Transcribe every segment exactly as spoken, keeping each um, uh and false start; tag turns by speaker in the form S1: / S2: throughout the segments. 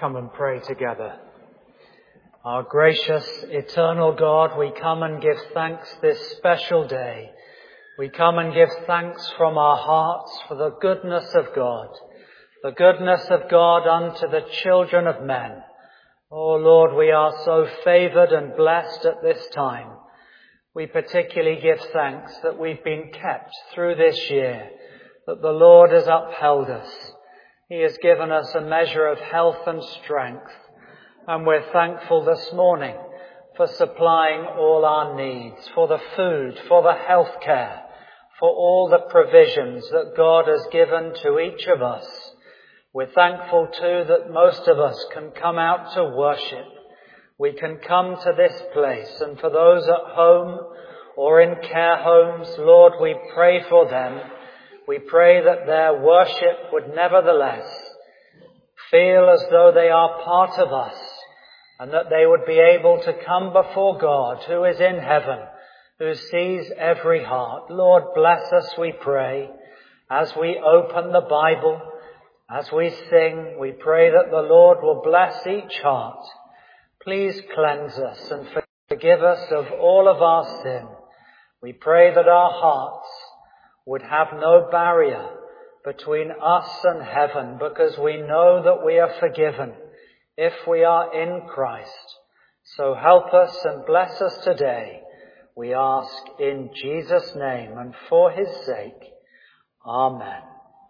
S1: come and pray together. Our gracious, eternal God, we come and give thanks this special day. We come and give thanks from our hearts for the goodness of God, the goodness of God unto the children of men. Oh Lord, we are so favoured and blessed at this time. We particularly give thanks that we've been kept through this year, that the Lord has upheld us. He has given us a measure of health and strength, and we're thankful this morning for supplying all our needs, for the food, for the health care, for all the provisions that God has given to each of us. We're thankful too that most of us can come out to worship. We can come to this place, and for those at home or in care homes, Lord, we pray for them. We pray that their worship would nevertheless feel as though they are part of us, and that they would be able to come before God, who is in heaven, who sees every heart. Lord, bless us, we pray, as we open the Bible, as we sing. We pray that the Lord will bless each heart. Please cleanse us and forgive us of all of our sin. We pray that our hearts would have no barrier between us and heaven, because we know that we are forgiven if we are in Christ. So help us and bless us today, we ask in Jesus' name and for his sake. Amen.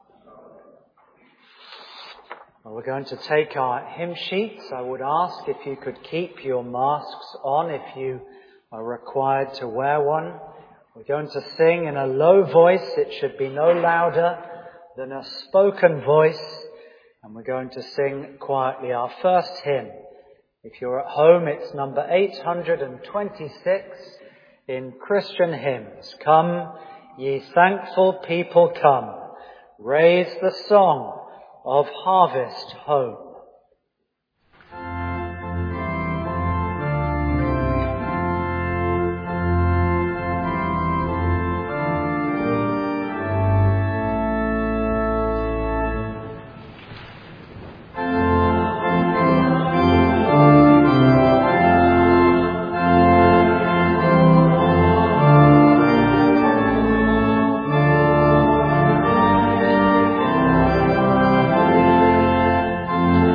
S1: Well, we're going to take our hymn sheets. I would ask if you could keep your masks on if you are required to wear one. We're going to sing in a low voice. It should be no louder than a spoken voice. And we're going to sing quietly our first hymn. If you're at home, it's number eight hundred twenty-six in Christian Hymns. Come, ye thankful people, come. Raise the song of harvest home.
S2: Thank you.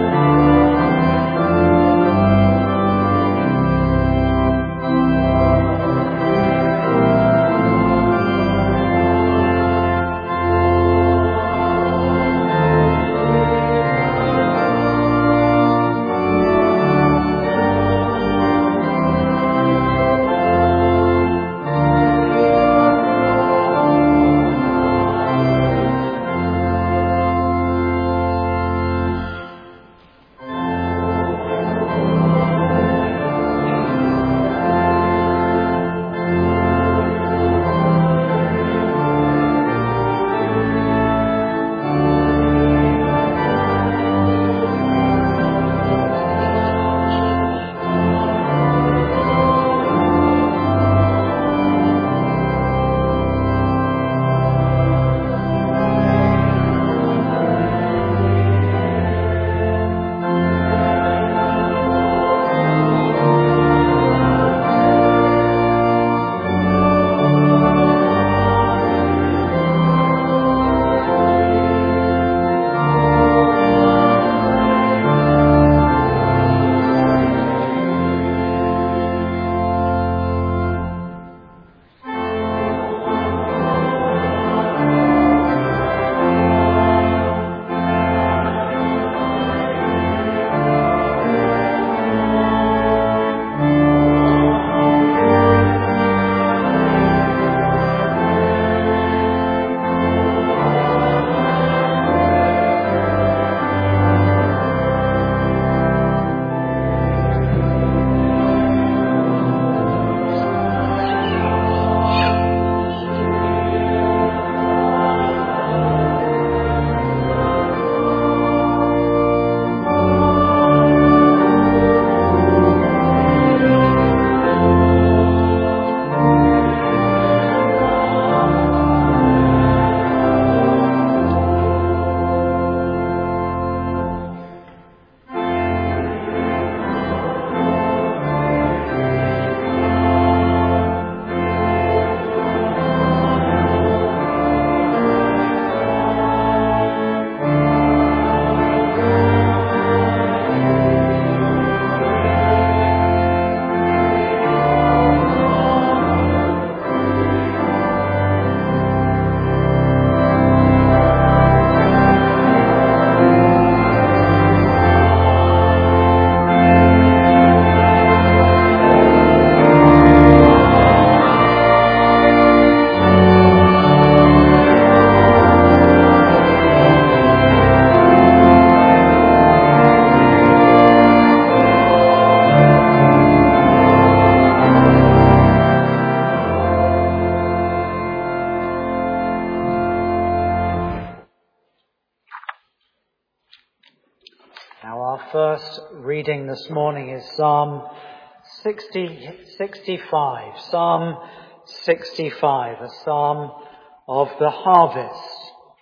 S1: reading this morning is Psalm sixty, sixty-five. Psalm sixty-five, a psalm of the harvest.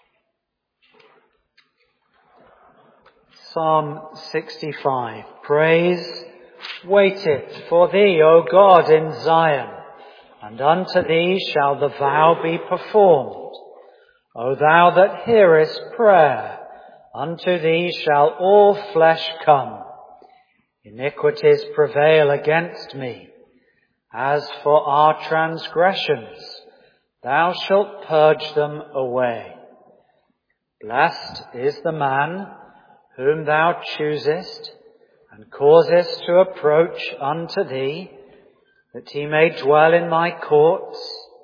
S1: Psalm sixty-five. Praise waiteth for thee, O God, in Zion, and unto thee shall the vow be performed. O thou that hearest prayer, unto thee shall all flesh come. Iniquities prevail against me. As for our transgressions, thou shalt purge them away. Blessed is the man whom thou choosest, and causest to approach unto thee, that he may dwell in thy courts.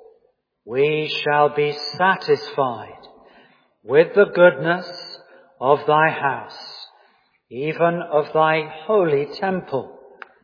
S1: We shall be satisfied with the goodness of thy house, even of thy holy temple.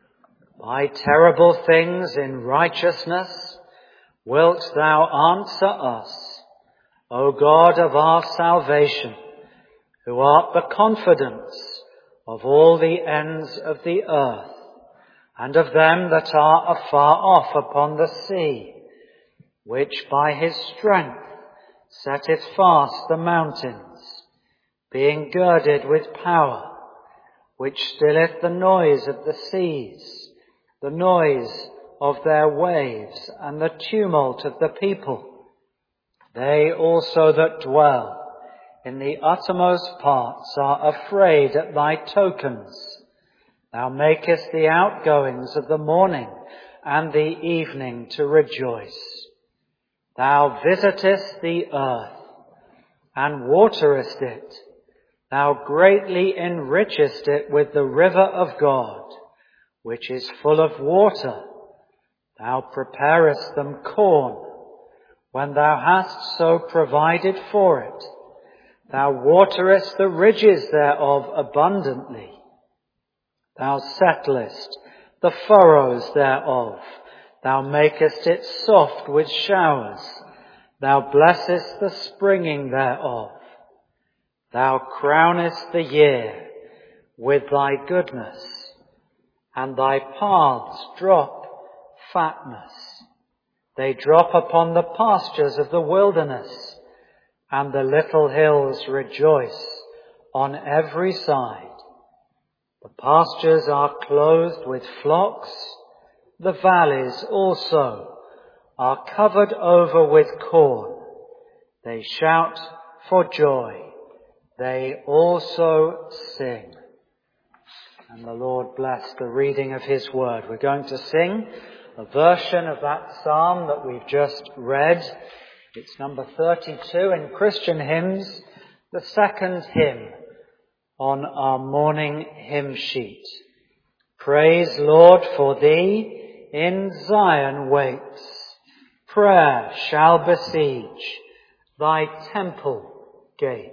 S1: By terrible things in righteousness wilt thou answer us, O God of our salvation, who art the confidence of all the ends of the earth, and of them that are afar off upon the sea, which by his strength setteth fast the mountains, being girded with power, which stilleth the noise of the seas, the noise of their waves, and the tumult of the people. They also that dwell in the uttermost parts are afraid at thy tokens. Thou makest the outgoings of the morning and the evening to rejoice. Thou visitest the earth and waterest it. Thou greatly enrichest it with the river of God, which is full of water. Thou preparest them corn, when thou hast so provided for it. Thou waterest the ridges thereof abundantly. Thou settlest the furrows thereof. Thou makest it soft with showers. Thou blessest the springing thereof. Thou crownest the year with thy goodness, and thy paths drop fatness. They drop upon the pastures of the wilderness, and the little hills rejoice on every side. The pastures are clothed with flocks. The valleys also are covered over with corn. They shout for joy. They also sing. And the Lord bless the reading of his word. We're going to sing a version of that psalm that we've just read. It's number thirty-two in Christian Hymns, the second hymn on our morning hymn sheet. Praise, Lord, for thee in Zion waits. Prayer shall besiege thy temple gates.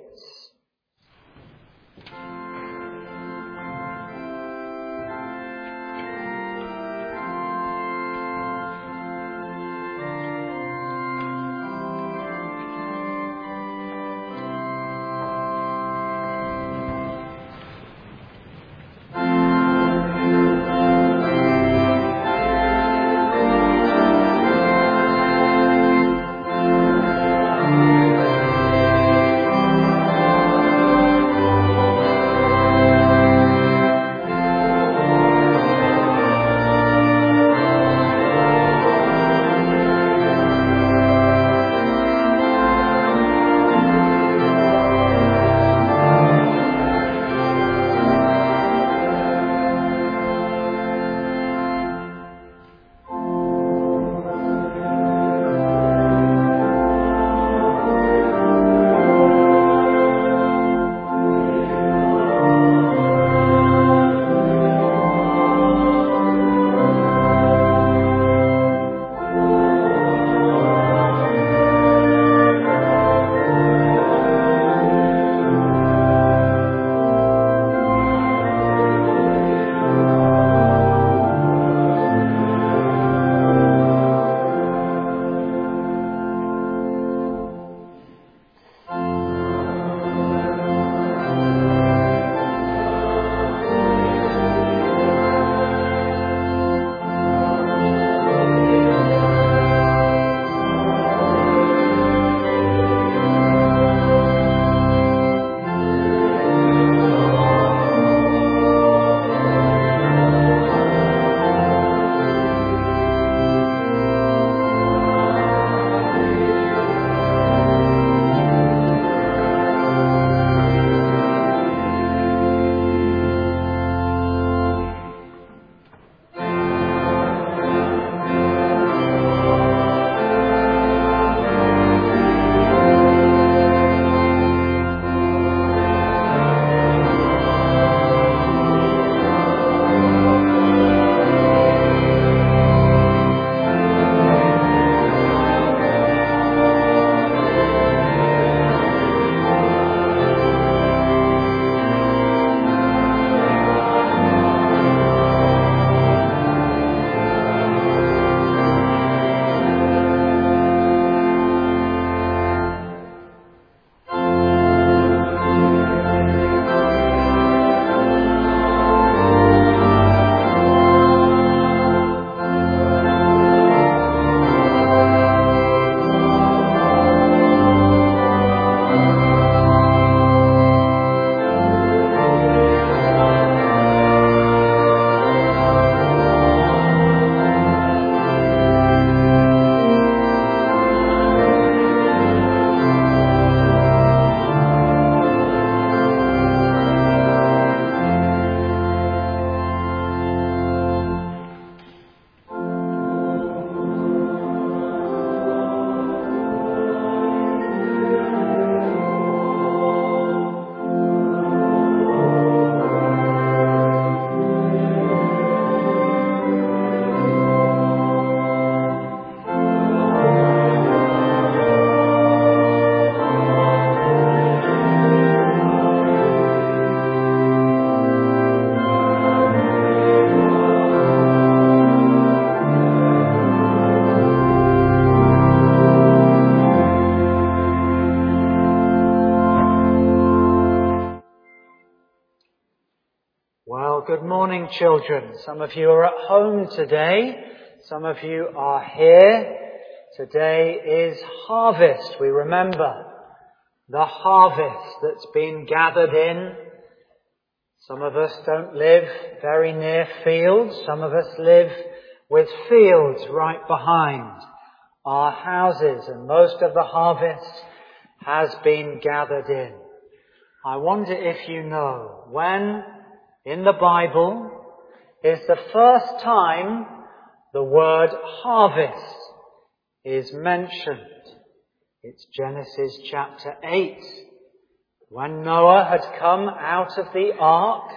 S1: morning, children. Some of you are at home today. Some of you are here. Today is harvest. We remember the harvest that's been gathered in. Some of us don't live very near fields. Some of us live with fields right behind our houses, and most of the harvest has been gathered in. I wonder if you know when in the Bible is the first time the word harvest is mentioned. It's Genesis chapter eight. When Noah had come out of the ark,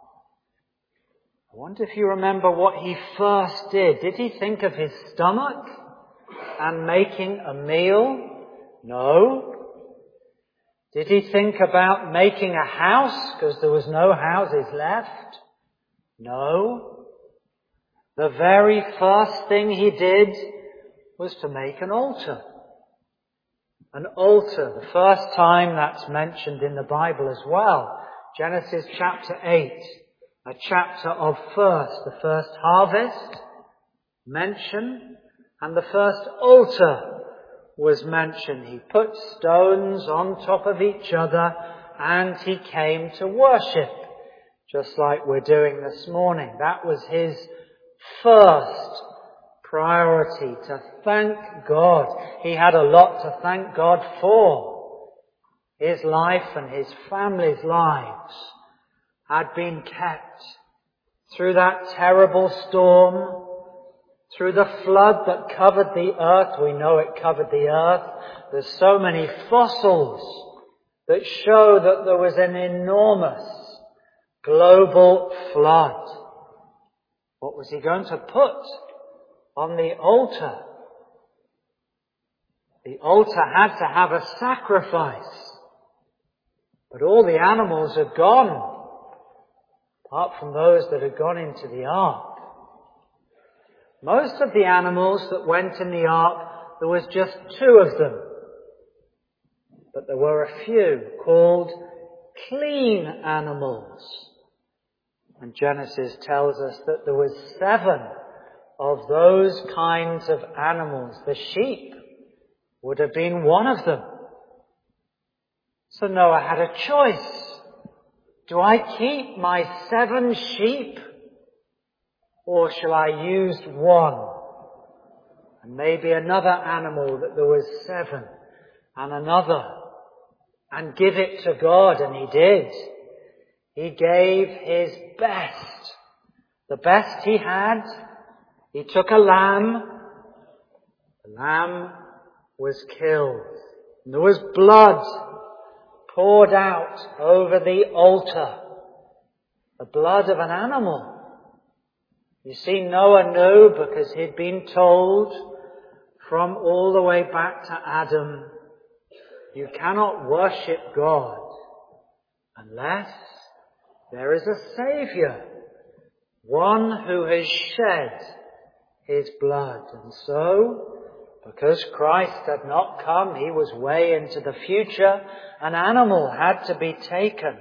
S1: I wonder if you remember what he first did. Did he think of his stomach and making a meal? No. Did he think about making a house because there was no houses left? No. The very first thing he did was to make an altar. An altar, the first time that's mentioned in the Bible as well. Genesis chapter eight, a chapter of first, the first harvest mentioned, and the first altar was mentioned. He put stones on top of each other and he came to worship, just like we're doing this morning. That was his first priority, to thank God. He had a lot to thank God for. His life and his family's lives had been kept through that terrible storm, through the flood that covered the earth. We know it covered the earth. There's so many fossils that show that there was an enormous global flood. What was he going to put on the altar? The altar had to have a sacrifice. But all the animals had gone, apart from those that had gone into the ark. Most of the animals that went in the ark, there was just two of them. But there were a few called clean animals. And Genesis tells us that there was seven of those kinds of animals. The sheep would have been one of them. So Noah had a choice. Do I keep my seven sheep? Or shall I use one? And maybe another animal that there was seven. And another. And give it to God. And he did. He gave his best. The best he had. He took a lamb. The lamb was killed. And there was blood poured out over the altar. The blood of an animal. You see, Noah knew, because he'd been told from all the way back to Adam, you cannot worship God unless there is a Saviour, one who has shed his blood. And so, because Christ had not come, he was way into the future, an animal had to be taken.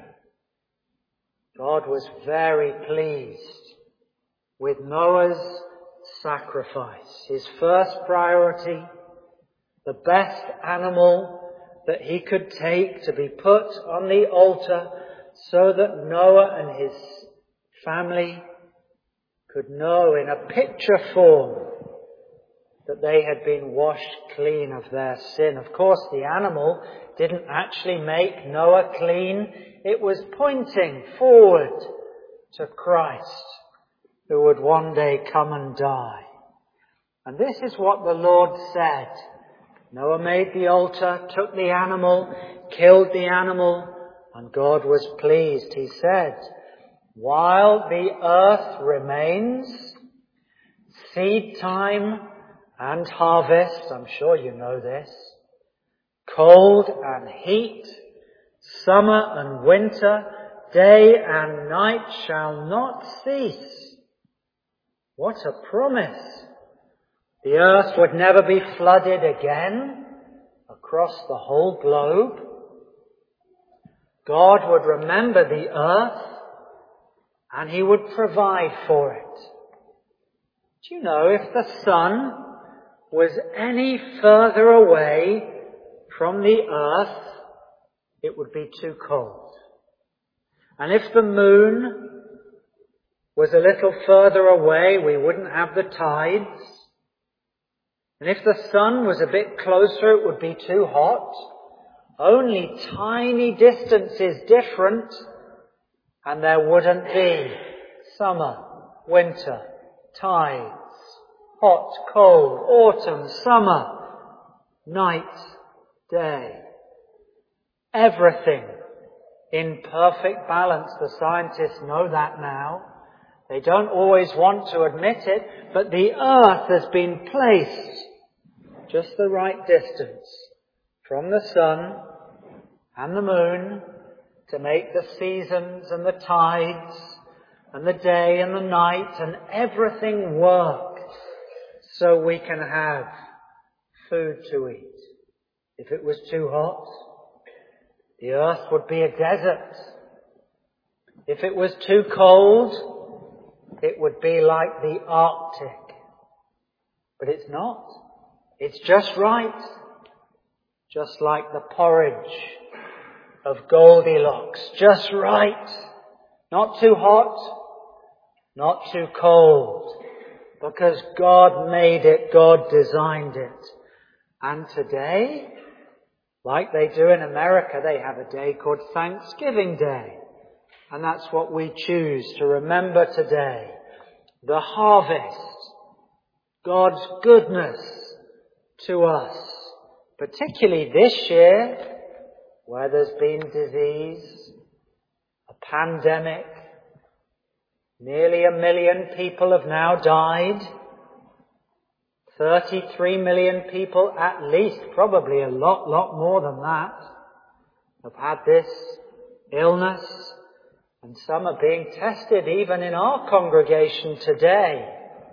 S1: God was very pleased with Noah's sacrifice. His first priority, the best animal that he could take to be put on the altar so that Noah and his family could know in a picture form that they had been washed clean of their sin. Of course, the animal didn't actually make Noah clean. It was pointing forward to Christ, who would one day come and die. And this is what the Lord said. Noah made the altar, took the animal, killed the animal, and God was pleased. He said, while the earth remains, seed time and harvest, I'm sure you know this, cold and heat, summer and winter, day and night shall not cease. What a promise! The earth would never be flooded again across the whole globe. God would remember the earth and he would provide for it. Do you know, if the sun was any further away from the earth, it would be too cold. And if the moon was a little further away, we wouldn't have the tides. And if the sun was a bit closer, it would be too hot. Only tiny distances different, and there wouldn't be summer, winter, tides, hot, cold, autumn, summer, night, day. Everything in perfect balance. The scientists know that now. They don't always want to admit it, but the earth has been placed just the right distance from the sun and the moon to make the seasons and the tides and the day and the night and everything work so we can have food to eat. If it was too hot, the earth would be a desert. If it was too cold, it would be like the Arctic. But it's not. It's just right. Just like the porridge of Goldilocks. Just right. Not too hot, not too cold. Because God made it, God designed it. And today, like they do in America, they have a day called Thanksgiving Day. And that's what we choose to remember today. The harvest. God's goodness to us. Particularly this year, where there's been disease, a pandemic. Nearly a million people have now died. thirty-three million people at least, probably a lot, lot more than that, have had this illness. And some are being tested even in our congregation today.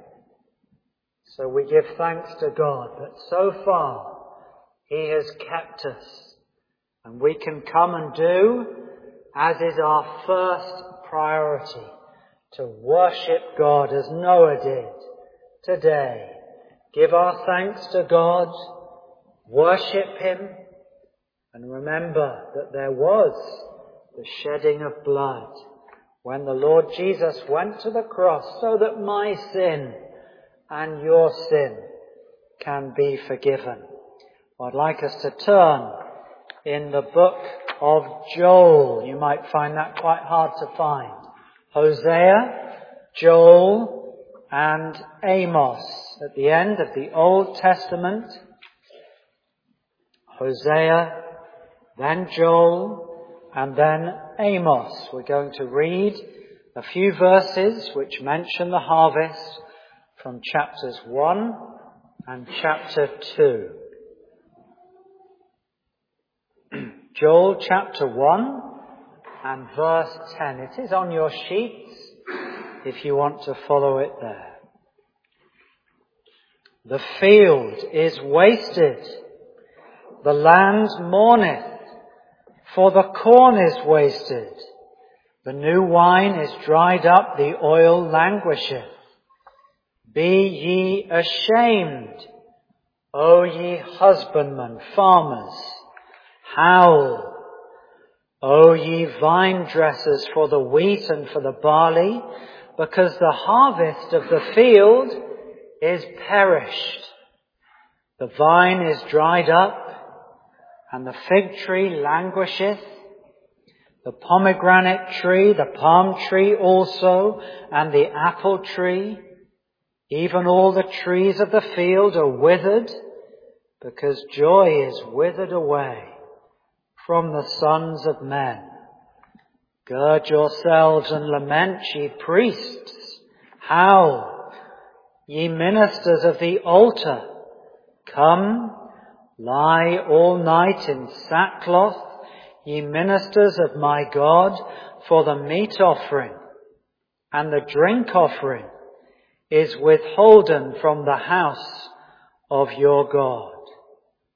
S1: So we give thanks to God that so far He has kept us. And we can come and do, as is our first priority, to worship God as Noah did today. Give our thanks to God, worship Him, and remember that there was the shedding of blood when the Lord Jesus went to the cross so that my sin and your sin can be forgiven. I'd like us to turn in the book of Joel. You might find that quite hard to find. Hosea, Joel, and Amos. At the end of the Old Testament, Hosea, then Joel, and then Amos. We're going to read a few verses which mention the harvest from chapters one and chapter two. Joel chapter one and verse ten. It is on your sheets if you want to follow it there. The field is wasted, the land mourneth, for the corn is wasted. The new wine is dried up, the oil languisheth. Be ye ashamed, O ye husbandmen, farmers. Howl, O ye vine dressers, for the wheat and for the barley, because the harvest of the field is perished. The vine is dried up, and the fig tree languisheth. The pomegranate tree, the palm tree also, and the apple tree, even all the trees of the field are withered, because joy is withered away from the sons of men. Gird yourselves and lament, ye priests. Howl, ye ministers of the altar. Come, lie all night in sackcloth, ye ministers of my God, for the meat offering and the drink offering is withholden from the house of your God.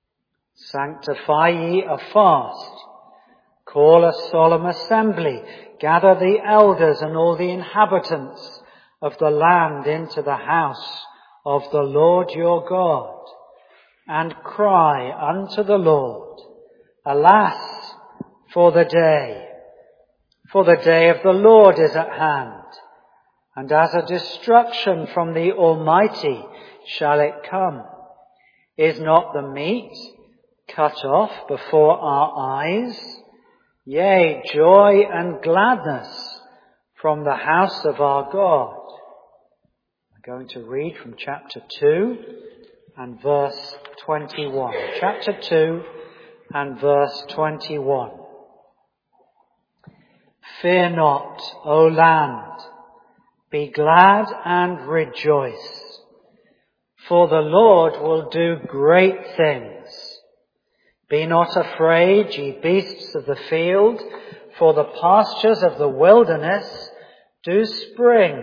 S1: Sanctify ye a fast, call a solemn assembly, gather the elders and all the inhabitants of the land into the house of the Lord your God, and cry unto the Lord, Alas for the day! For the day of the Lord is at hand, and as a destruction from the Almighty shall it come. Is not the meat cut off before our eyes? Yea, joy and gladness from the house of our God. I'm going to read from chapter two and verse twenty-one. Chapter two and verse twenty-one. Fear not, O land, be glad and rejoice, for the Lord will do great things. Be not afraid, ye beasts of the field, for the pastures of the wilderness do spring.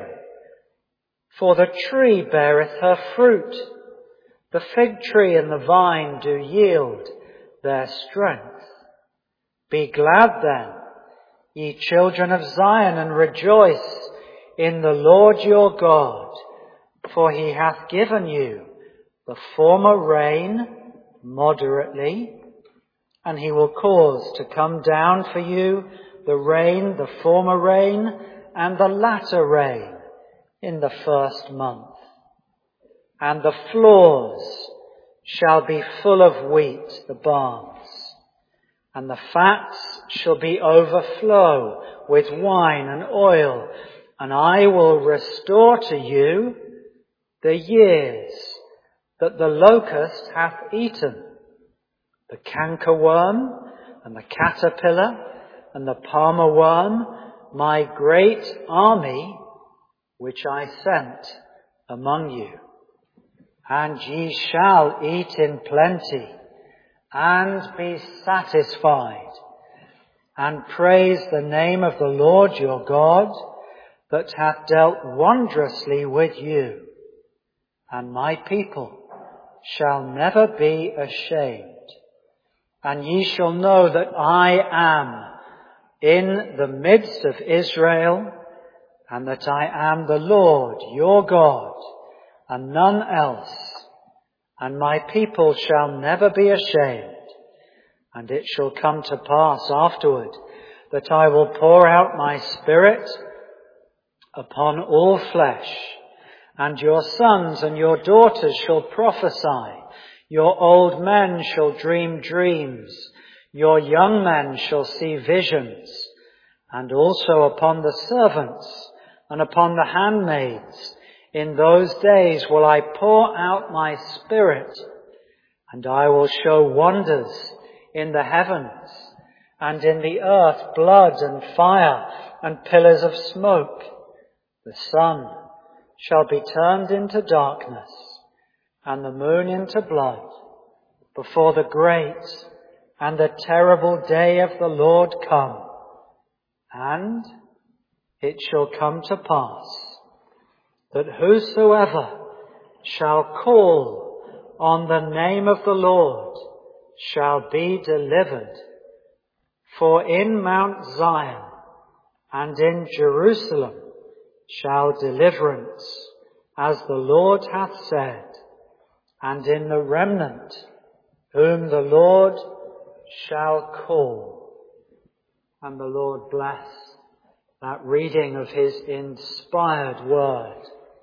S1: For the tree beareth her fruit, the fig tree and the vine do yield their strength. Be glad then, ye children of Zion, and rejoice in the Lord your God, for he hath given you the former rain moderately, and he will cause to come down for you the rain, the former rain, and the latter rain in the first month. And the floors shall be full of wheat, the barns, and the fats shall be overflow with wine and oil, and I will restore to you the years that the locust hath eaten, the cankerworm and the caterpillar and the palmer worm, my great army which I sent among you. And ye shall eat in plenty, and be satisfied, and praise the name of the Lord your God, that hath dealt wondrously with you. And my people shall never be ashamed. And ye shall know that I am in the midst of Israel, and that I am the Lord your God, and none else. And my people shall never be ashamed. And it shall come to pass afterward that I will pour out my Spirit upon all flesh, and your sons and your daughters shall prophesy, your old men shall dream dreams, your young men shall see visions, and also upon the servants and upon the handmaids in those days will I pour out my Spirit, and I will show wonders in the heavens and in the earth, blood and fire and pillars of smoke. The sun shall be turned into darkness and the moon into blood before the great and the terrible day of the Lord come. And it shall come to pass that whosoever shall call on the name of the Lord shall be delivered. For in Mount Zion and in Jerusalem shall deliverance, as the Lord hath said, and in the remnant whom the Lord shall call. And the Lord bless that reading of his inspired word.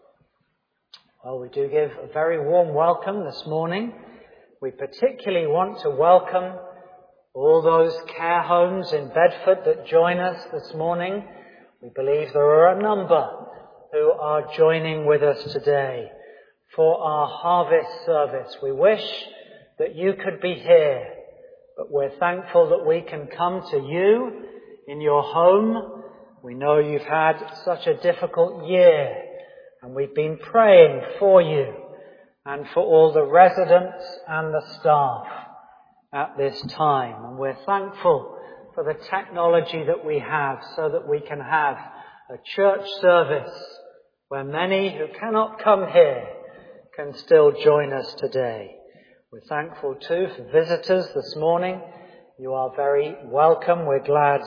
S1: Well, we do give a very warm welcome this morning. We particularly want to welcome all those care homes in Bedford that join us this morning. We believe there are a number who are joining with us today for our harvest service. We wish that you could be here, but we're thankful that we can come to you in your home. We know you've had such a difficult year, and we've been praying for you and for all the residents and the staff at this time. And we're thankful for the technology that we have so that we can have a church service where many who cannot come here can still join us today. We're thankful too for visitors this morning. You are very welcome. We're glad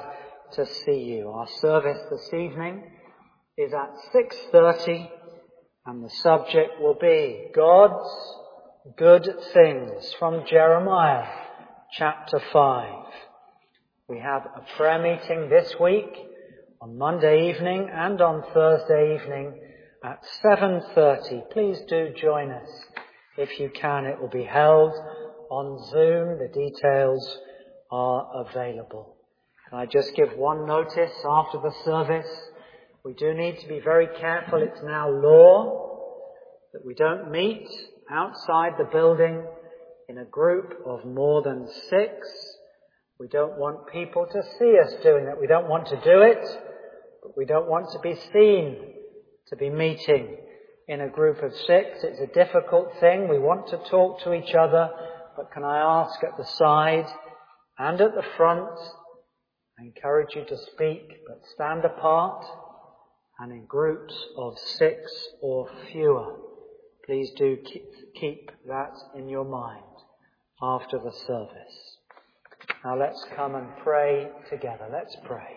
S1: to see you. Our service this evening is at six thirty, and the subject will be God's good things from Jeremiah chapter five. We have a prayer meeting this week on Monday evening and on Thursday evening at seven thirty. Please do join us if you can. It will be held on Zoom. The details are available. Can I just give one notice after the service? We do need to be very careful. It's now law that we don't meet outside the building in a group of more than six. We don't want people to see us doing it. We don't want to do it, but we don't want to be seen to be meeting in a group of six. It's a difficult thing. We want to talk to each other, but can I ask at the side and at the front, I encourage you to speak, but stand apart and in groups of six or fewer. Please do keep that in your mind after the service. Now let's come and pray together. Let's pray.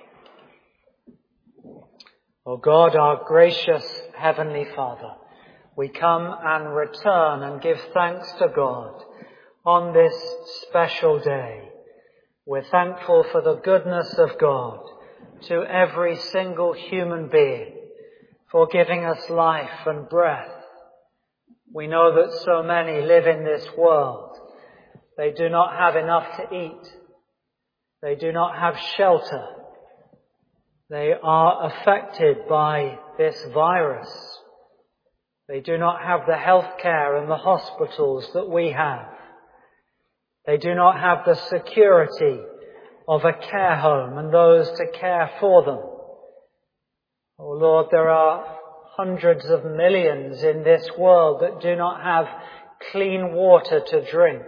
S1: O God, our gracious Heavenly Father, we come and return and give thanks to God on this special day. We're thankful for the goodness of God to every single human being, for giving us life and breath. We know that so many live in this world. They do not have enough to eat. They do not have shelter. They are affected by this virus. They do not have the health care and the hospitals that we have. They do not have the security of a care home and those to care for them. Oh Lord, there are hundreds of millions in this world that do not have clean water to drink.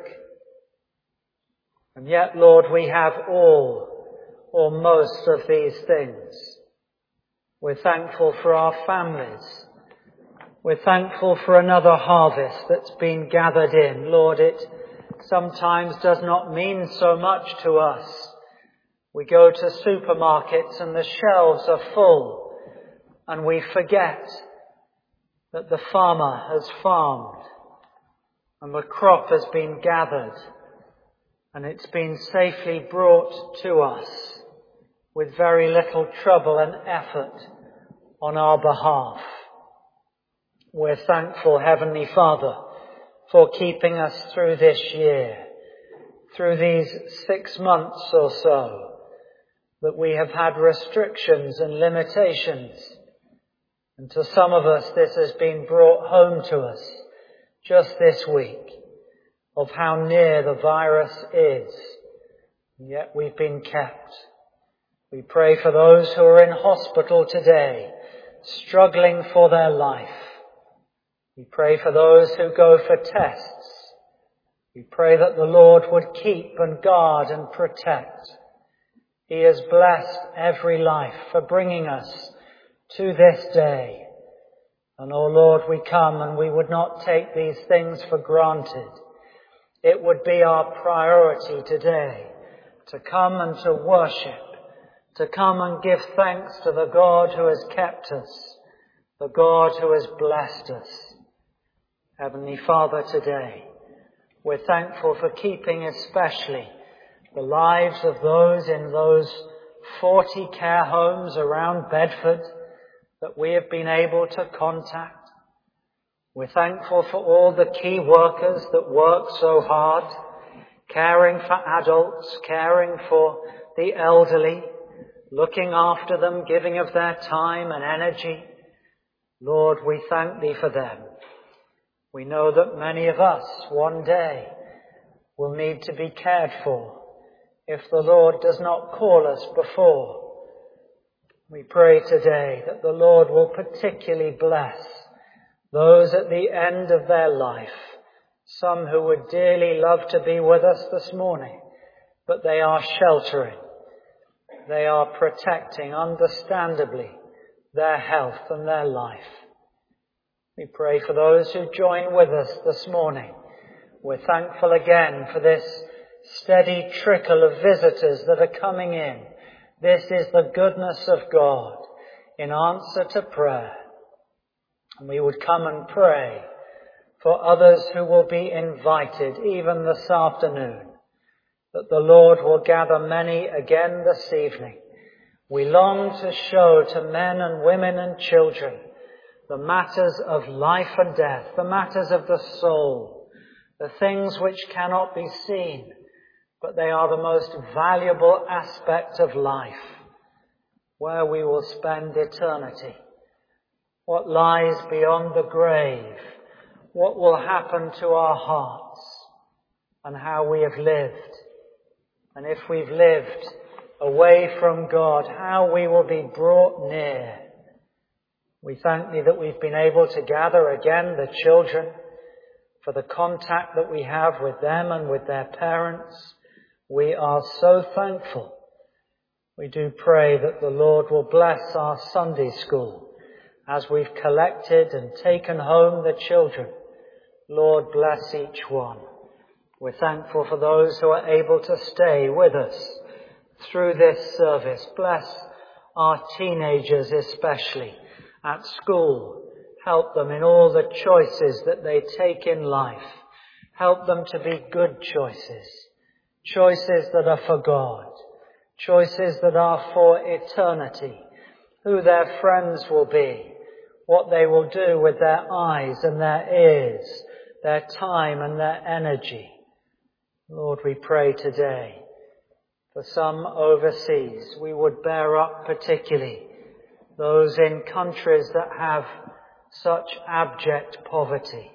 S1: And yet, Lord, we have all or most of these things. We're thankful for our families. We're thankful for another harvest that's been gathered in. Lord, it sometimes does not mean so much to us. We go to supermarkets and the shelves are full, and we forget that the farmer has farmed and the crop has been gathered and it's been safely brought to us with very little trouble and effort on our behalf. We're thankful, Heavenly Father, for keeping us through this year, through these six months or so, that we have had restrictions and limitations. And to some of us, this has been brought home to us just this week of how near the virus is. And yet we've been kept. We pray for those who are in hospital today, struggling for their life. We pray for those who go for tests. We pray that the Lord would keep and guard and protect. He has blessed every life for bringing us to this day. And, oh Lord, we come and we would not take these things for granted. It would be our priority today to come and to worship, to come and give thanks to the God who has kept us, the God who has blessed us. Heavenly Father, today we're thankful for keeping especially the lives of those in those forty care homes around Bedford that we have been able to contact. We're thankful for all the key workers that work so hard, caring for adults, caring for the elderly, looking after them, giving of their time and energy. Lord, we thank Thee for them. We know that many of us one day will need to be cared for if the Lord does not call us before. We pray today that the Lord will particularly bless those at the end of their life, some who would dearly love to be with us this morning, but they are sheltering. They are protecting, understandably, their health and their life. We pray for those who join with us this morning. We're thankful again for this steady trickle of visitors that are coming in This is the goodness of God in answer to prayer. And we would come and pray for others who will be invited even this afternoon, that the Lord will gather many again this evening. We long to show to men and women and children the matters of life and death, the matters of the soul, the things which cannot be seen, but they are the most valuable aspect of life, where we will spend eternity. What lies beyond the grave, what will happen to our hearts, and how we have lived. And if we've lived away from God, how we will be brought near. We thank Thee that we've been able to gather again the children, for the contact that we have with them and with their parents. We are so thankful. We do pray that the Lord will bless our Sunday school as we've collected and taken home the children. Lord, bless each one. We're thankful for those who are able to stay with us through this service. Bless our teenagers especially at school. Help them in all the choices that they take in life. Help them to be good choices. Choices that are for God. Choices that are for eternity. Who their friends will be. What they will do with their eyes and their ears. Their time and their energy. Lord, we pray today for some overseas. We would bear up particularly those in countries that have such abject poverty.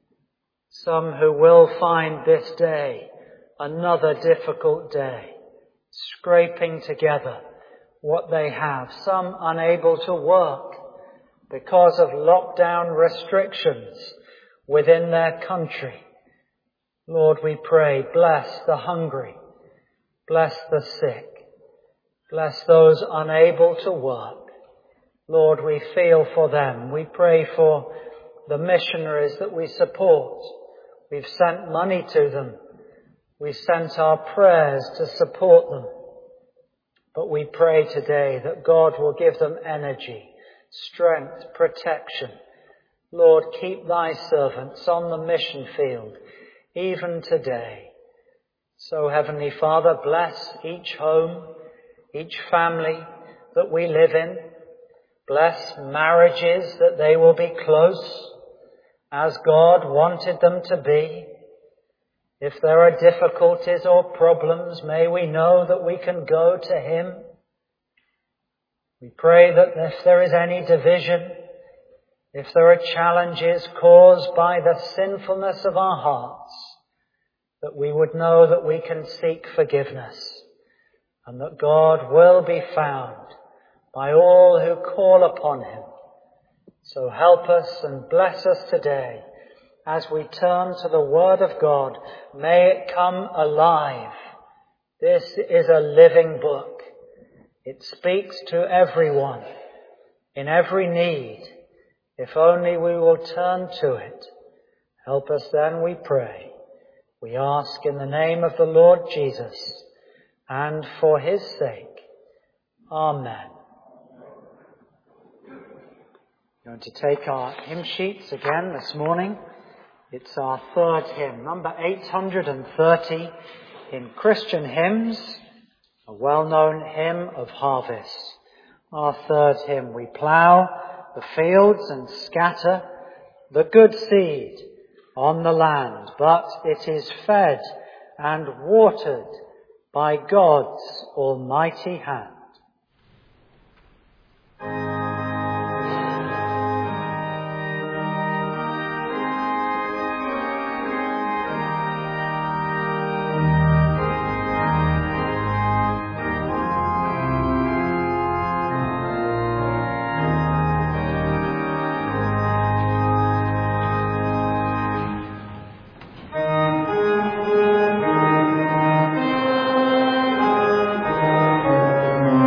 S1: Some who will find this day another difficult day, scraping together what they have. Some unable to work because of lockdown restrictions within their country. Lord, we pray, bless the hungry, bless the sick, bless those unable to work. Lord, we feel for them. We pray for the missionaries that we support. We've sent money to them. We've sent our prayers to support them. But we pray today that God will give them energy, strength, protection. Lord, keep Thy servants on the mission field, even today. So, Heavenly Father, bless each home, each family that we live in. Bless marriages, that they will be close as God wanted them to be. If there are difficulties or problems, may we know that we can go to Him. We pray that if there is any division, if there are challenges caused by the sinfulness of our hearts, that we would know that we can seek forgiveness and that God will be found by all who call upon Him. So help us and bless us today as we turn to the Word of God. May it come alive. This is a living book. It speaks to everyone in every need. If only we will turn to it. Help us then, we pray. We ask in the name of the Lord Jesus and for His sake. Amen. We're going to take our hymn sheets again this morning. It's our third hymn, number eight hundred thirty in Christian Hymns, a well-known hymn of harvest. Our third hymn, we plough the fields and scatter the good seed on the land, but it is fed and watered by God's almighty hand.
S2: Thank you.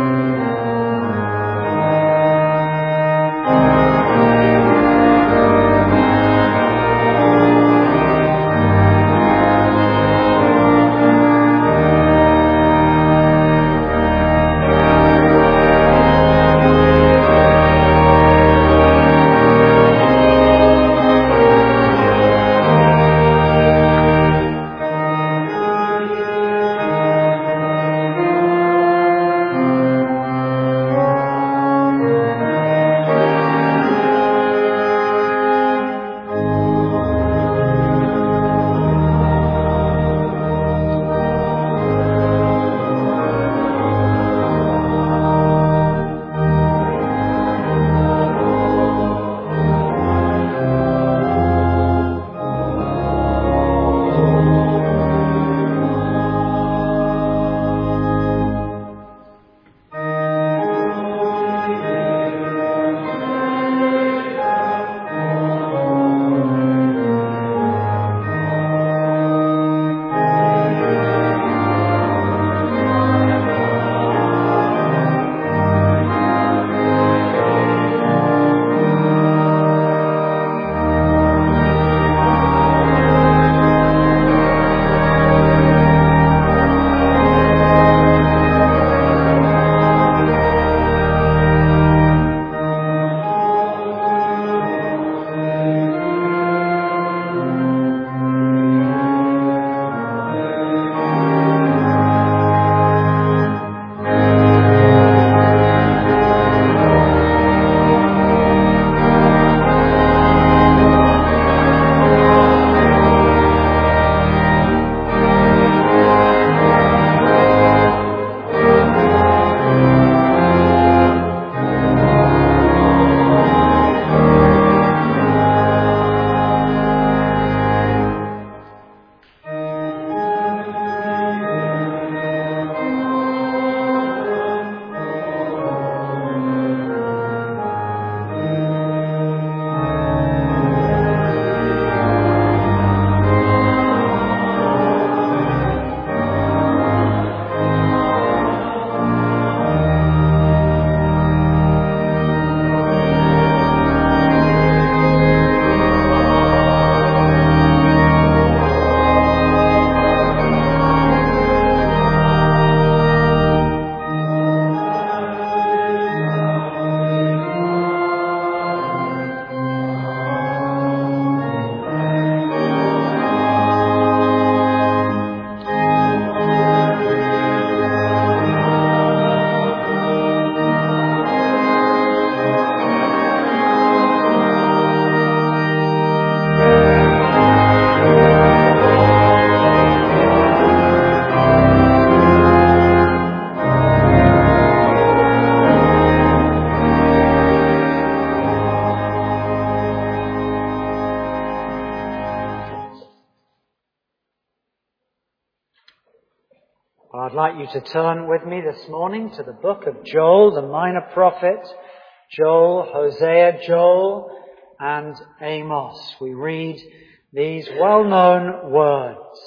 S1: I'd like you to turn with me this morning to the book of Joel, the minor prophet. Joel, Hosea, Joel, and Amos. We read these well-known words.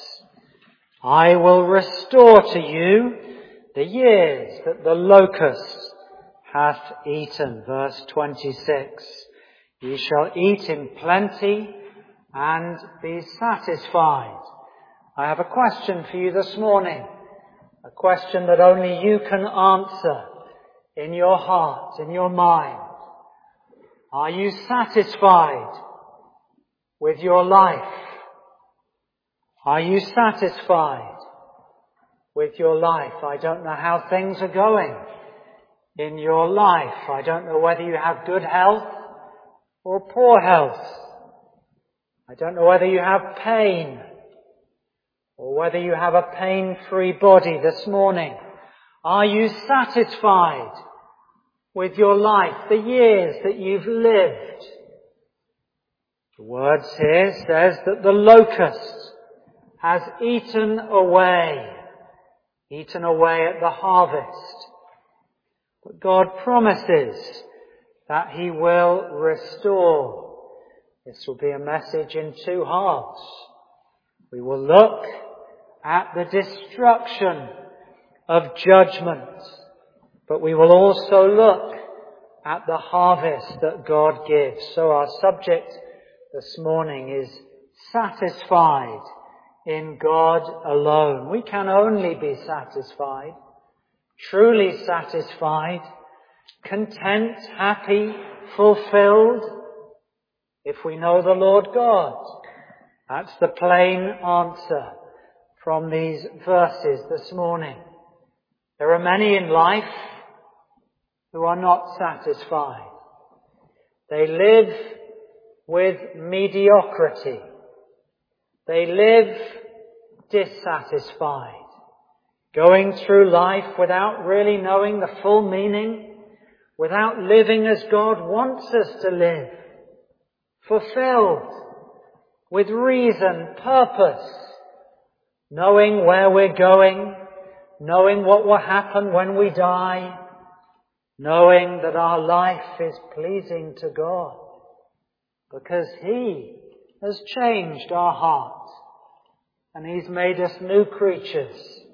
S1: I will restore to you the years that the locust hath eaten. Verse twenty-six. Ye shall eat in plenty and be satisfied. I have a question for you this morning. A question that only you can answer in your heart, in your mind. Are you satisfied with your life? Are you satisfied with your life? I don't know how things are going in your life. I don't know whether you have good health or poor health. I don't know whether you have pain or whether you have a pain-free body this morning. Are you satisfied with your life, the years that you've lived? The words here says that the locust has eaten away, eaten away at the harvest. But God promises that He will restore. This will be a message in two halves. We will look at the destruction of judgment, but we will also look at the harvest that God gives. So our subject this morning is satisfied in God alone. We can only be satisfied, truly satisfied, content, happy, fulfilled, if we know the Lord God. That's the plain answer from these verses this morning. There are many in life who are not satisfied. They live with mediocrity. They live dissatisfied, going through life without really knowing the full meaning, without living as God wants us to live, fulfilled, with reason, purpose, knowing where we're going, knowing what will happen when we die, knowing that our life is pleasing to God, because He has changed our heart, and He's made us new creatures,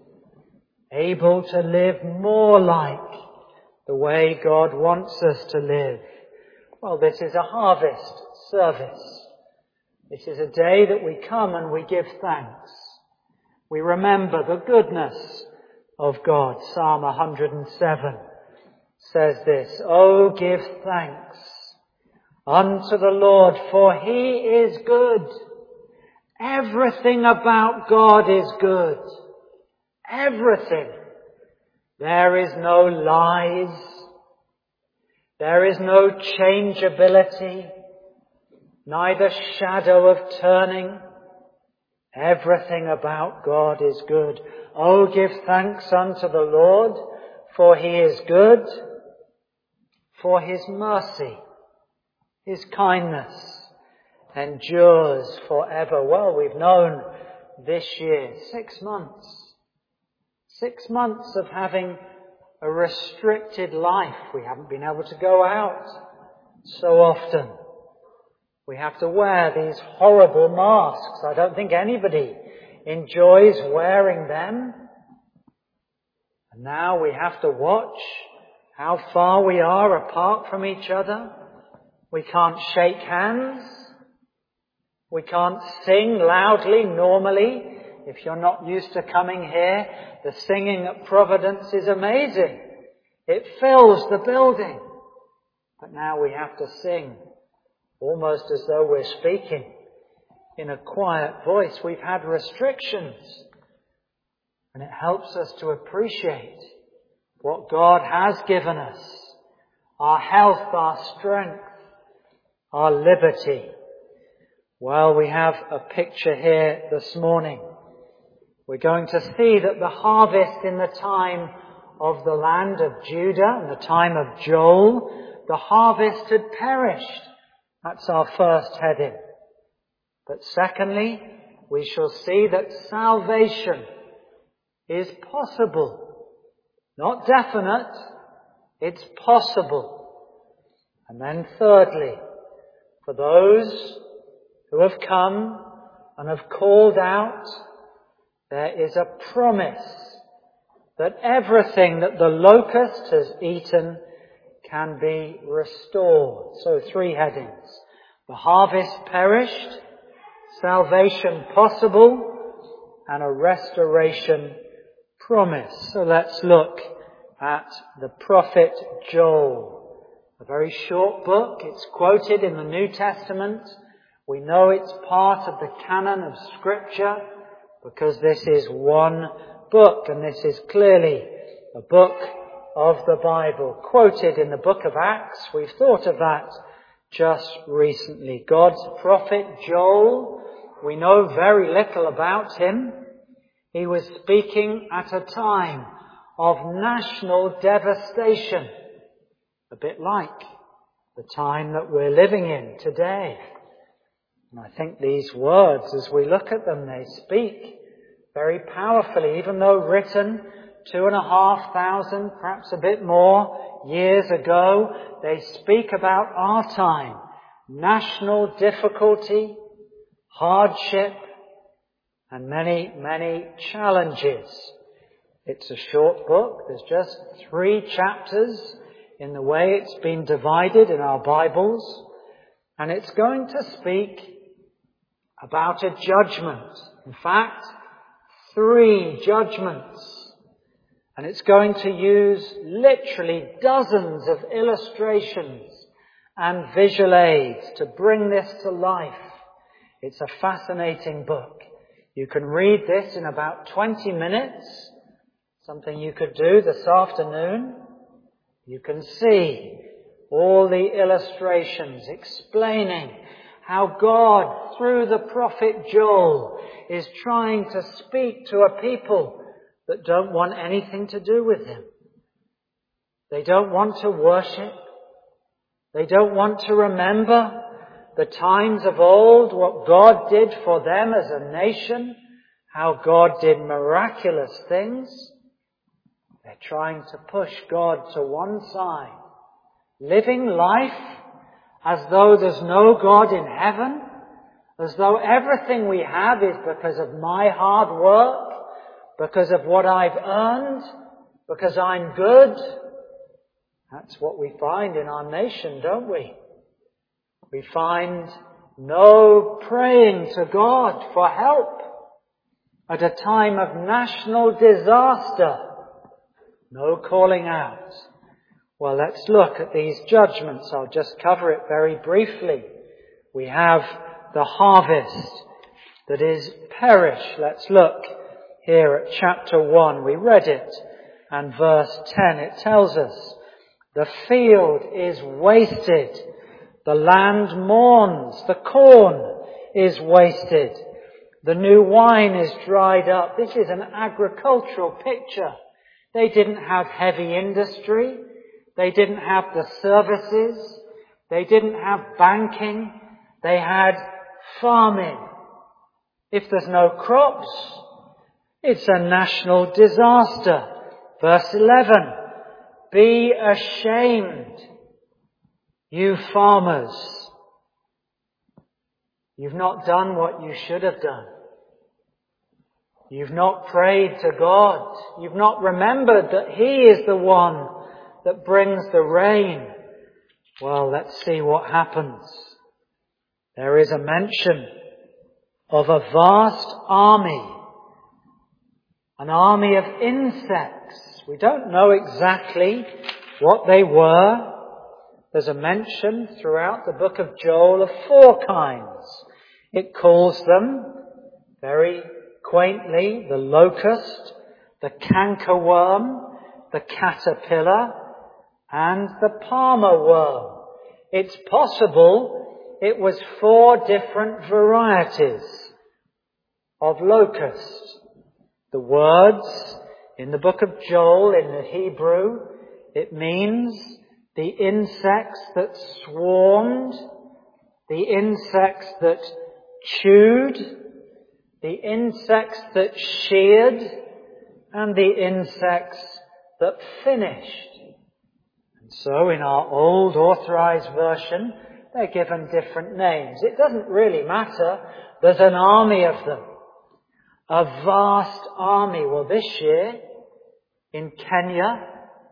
S1: able to live more like the way God wants us to live. Well, this is a harvest service. This is a day that we come and we give thanks. We remember the goodness of God. Psalm one hundred seven says this, Oh, give thanks unto the Lord, for He is good. Everything about God is good. Everything. There is no lies. There is no changeability. Neither shadow of turning. Everything about God is good. Oh, give thanks unto the Lord, for He is good, for His mercy, His kindness endures forever. Well, we've known this year, six months, six months of having a restricted life. We haven't been able to go out so often. We have to wear these horrible masks. I don't think anybody enjoys wearing them. And now we have to watch how far we are apart from each other. We can't shake hands. We can't sing loudly normally. If you're not used to coming here, the singing at Providence is amazing. It fills the building. But now we have to sing almost as though we're speaking in a quiet voice. We've had restrictions, and it helps us to appreciate what God has given us. Our health, our strength, our liberty. Well, we have a picture here this morning. We're going to see that the harvest in the time of the land of Judah, in the time of Joel, the harvest had perished. That's our first heading. But secondly, we shall see that salvation is possible. Not definite, it's possible. And then thirdly, for those who have come and have called out, there is a promise that everything that the locust has eaten can be restored. So three headings. The harvest perished, salvation possible, and a restoration promise. So let's look at the prophet Joel. A very short book. It's quoted in the New Testament. We know it's part of the canon of Scripture because this is one book, and this is clearly a book of the Bible, quoted in the book of Acts. We've thought of that just recently. God's prophet Joel, we know very little about him. He was speaking at a time of national devastation, a bit like the time that we're living in today. And I think these words, as we look at them, they speak very powerfully, even though written two and a half thousand, perhaps a bit more, years ago. They speak about our time. National difficulty, hardship, and many, many challenges. It's a short book. There's just three chapters in the way it's been divided in our Bibles. And it's going to speak about a judgment. In fact, three judgments. And it's going to use literally dozens of illustrations and visual aids to bring this to life. It's a fascinating book. You can read this in about twenty minutes, something you could do this afternoon. You can see all the illustrations explaining how God, through the prophet Joel, is trying to speak to a people that don't want anything to do with him. They don't want to worship. They don't want to remember the times of old, what God did for them as a nation, how God did miraculous things. They're trying to push God to one side, living life as though there's no God in heaven, as though everything we have is because of my hard work, because of what I've earned, because I'm good. That's what we find in our nation, don't we? We find no praying to God for help at a time of national disaster. No calling out. Well, let's look at these judgments. I'll just cover it very briefly. We have the harvest that is perish. Let's look here at chapter one. We read it, and verse ten, it tells us, the field is wasted. The land mourns. The corn is wasted. The new wine is dried up. This is an agricultural picture. They didn't have heavy industry. They didn't have the services. They didn't have banking. They had farming. If there's no crops, it's a national disaster. Verse eleven, be ashamed, you farmers. You've not done what you should have done. You've not prayed to God. You've not remembered that He is the one that brings the rain. Well, let's see what happens. There is a mention of a vast army, an army of insects. We don't know exactly what they were. There's a mention throughout the book of Joel of four kinds. It calls them very quaintly the locust, the cankerworm, the caterpillar, and the palmer worm. It's possible it was four different varieties of locust. The words in the book of Joel in the Hebrew, it means the insects that swarmed, the insects that chewed, the insects that sheared, and the insects that finished. And so in our old authorized version, they're given different names. It doesn't really matter. There's an army of them. A vast army. Well, this year in Kenya,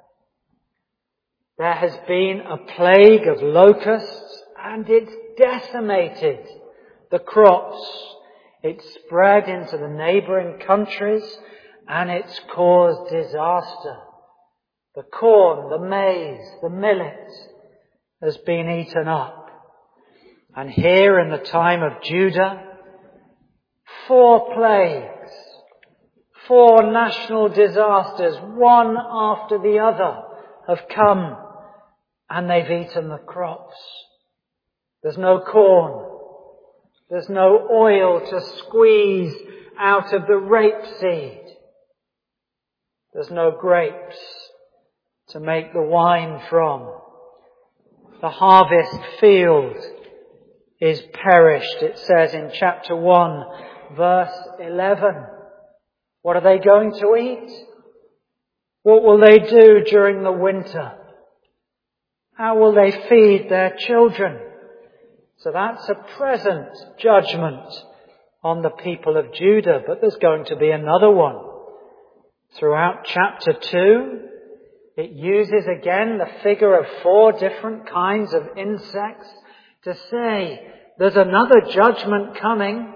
S1: there has been a plague of locusts and it's decimated the crops. It's spread into the neighbouring countries and it's caused disaster. The corn, the maize, the millet has been eaten up. And here in the time of Judah, four plagues, four national disasters, one after the other, have come and they've eaten the crops. There's no corn. There's no oil to squeeze out of the rapeseed. There's no grapes to make the wine from. The harvest field is perished, it says in chapter one, verse eleven. What are they going to eat? What will they do during the winter? How will they feed their children? So that's a present judgment on the people of Judah, but there's going to be another one. Throughout chapter two, it uses again the figure of four different kinds of insects to say there's another judgment coming.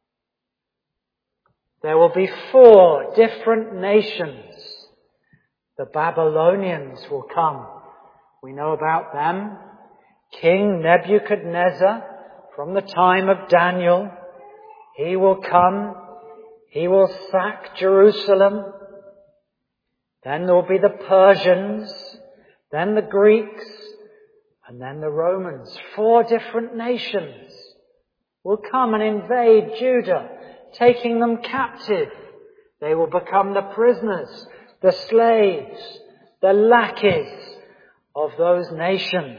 S1: There will be four different nations. The Babylonians will come. We know about them. King Nebuchadnezzar, from the time of Daniel, he will come. He will sack Jerusalem. Then there will be the Persians, then the Greeks, and then the Romans. Four different nations will come and invade Judah, taking them captive. They will become the prisoners, the slaves, the lackeys of those nations.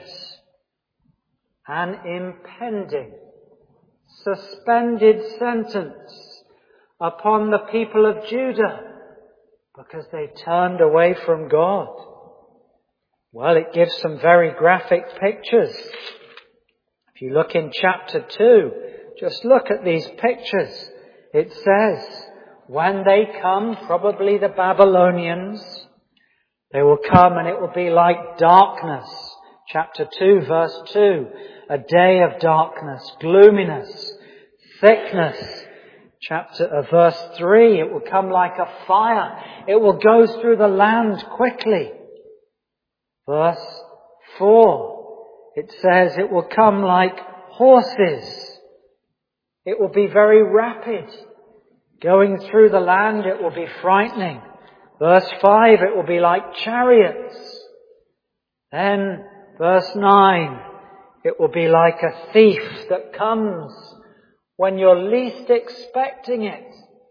S1: An impending, suspended sentence upon the people of Judah because they turned away from God. Well, it gives some very graphic pictures. If you look in chapter two, just look at these pictures. It says, when they come, probably the Babylonians, they will come and it will be like darkness. Chapter two, verse two, a day of darkness, gloominess, thickness. Chapter, uh, verse three, it will come like a fire. It will go through the land quickly. Verse four, it says it will come like horses. It will be very rapid. Going through the land, it will be frightening. Verse five, it will be like chariots. Then, verse nine, it will be like a thief that comes when you're least expecting it.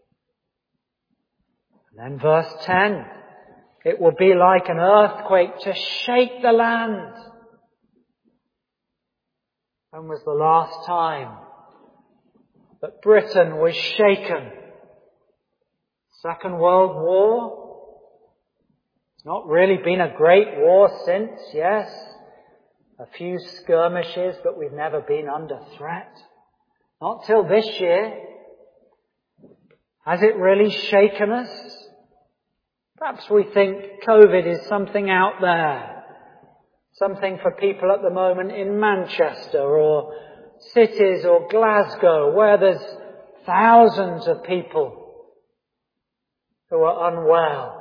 S1: And then verse ten, it will be like an earthquake to shake the land. When was the last time that Britain was shaken? Second World War? It's not really been a great war since, yes. A few skirmishes, but we've never been under threat. Not till this year. Has it really shaken us? Perhaps we think COVID is something out there. Something for people at the moment in Manchester or cities or Glasgow where there's thousands of people who are unwell.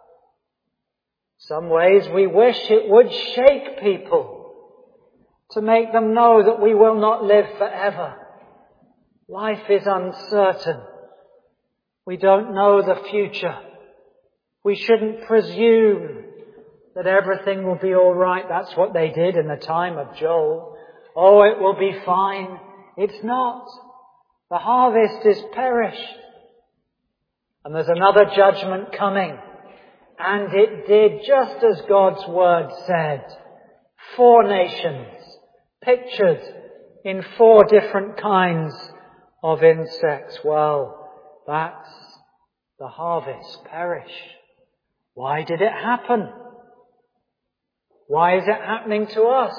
S1: Some ways we wish it would shake people to make them know that we will not live forever. Life is uncertain. We don't know the future. We shouldn't presume that everything will be all right. That's what they did in the time of Joel. Oh, it will be fine. It's not. The harvest is perished. And there's another judgment coming. And it did just as God's word said. Four nations pictured in four different kinds of insects. Well, that's the harvest perish. Why did it happen? Why is it happening to us?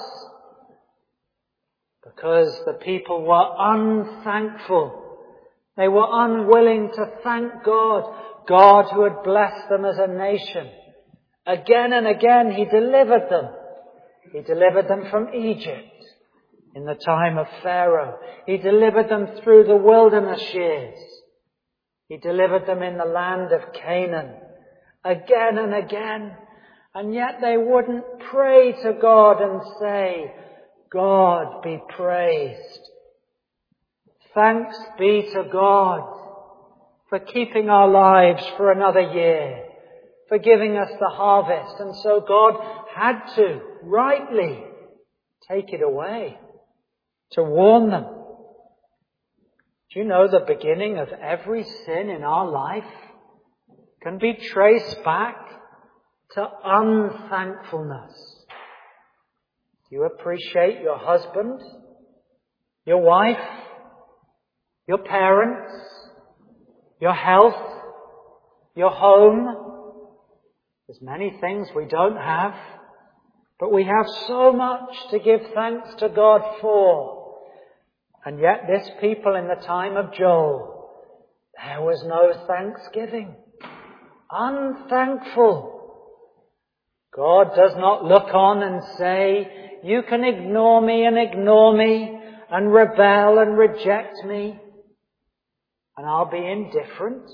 S1: Because the people were unthankful. They were unwilling to thank God. God who had blessed them as a nation. Again and again He delivered them. He delivered them from Egypt in the time of Pharaoh. He delivered them through the wilderness years. He delivered them in the land of Canaan. Again and again. And yet they wouldn't pray to God and say, God be praised. Thanks be to God for keeping our lives for another year, for giving us the harvest. And so God had to, rightly, take it away to warn them. Do you know the beginning of every sin in our life can be traced back to unthankfulness? Do you appreciate your husband, your wife, your parents, your health, your home? There's many things we don't have, but we have so much to give thanks to God for. And yet this people in the time of Joel, there was no thanksgiving. Unthankful. God does not look on and say, you can ignore me and ignore me and rebel and reject me and I'll be indifferent.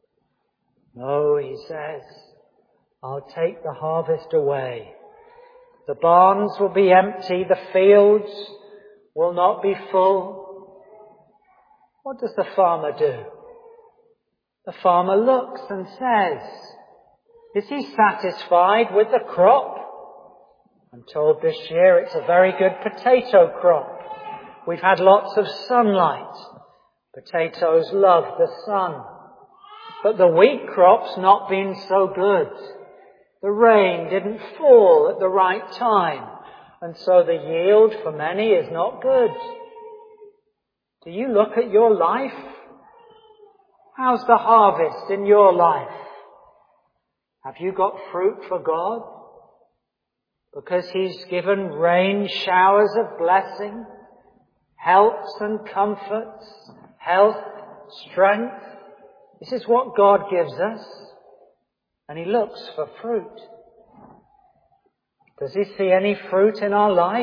S1: No, He says, I'll take the harvest away. The barns will be empty, the fields will not be full. What does the farmer do? The farmer looks and says, is he satisfied with the crop? I'm told this year it's a very good potato crop. We've had lots of sunlight. Potatoes love the sun. But the wheat crop's not been so good. The rain didn't fall at the right time. And so the yield for many is not good. Do you look at your life? How's the harvest in your life? Have you got fruit for God? Because He's given rain showers of blessing, helps and comforts, health, strength. This is what God gives us. And He looks for fruit. Does He see any fruit in our life?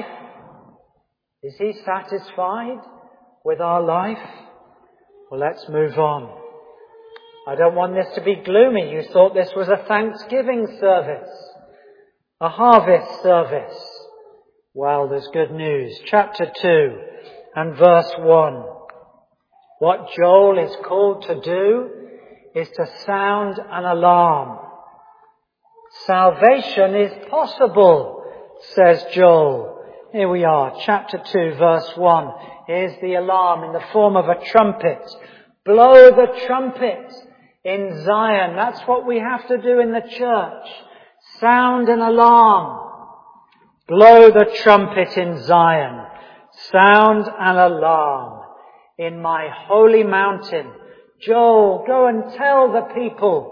S1: Is He satisfied with our life? Well, let's move on. I don't want this to be gloomy. You thought this was a Thanksgiving service, a harvest service. Well, there's good news. Chapter two and verse one. What Joel is called to do is to sound an alarm. Salvation is possible, says Joel. Here we are, chapter two, verse one. Here's the alarm in the form of a trumpet. Blow the trumpet in Zion. That's what we have to do in the church. Sound an alarm. Blow the trumpet in Zion. Sound an alarm in my holy mountain. Joel, go and tell the people.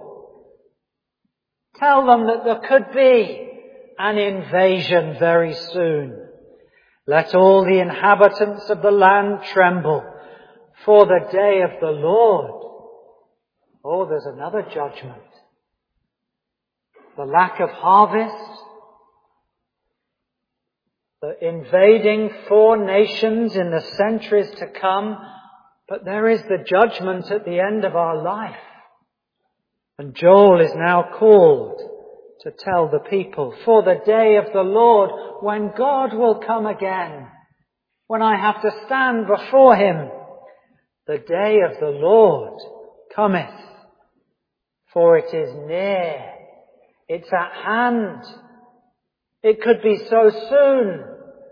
S1: Tell them that there could be an invasion very soon. Let all the inhabitants of the land tremble for the day of the Lord. Oh, there's another judgment. The lack of harvest, the invading four nations in the centuries to come, but there is the judgment at the end of our life. And Joel is now called to tell the people for the day of the Lord, when God will come again, when I have to stand before Him. The day of the Lord cometh, for it is near. It's at hand. It could be so soon.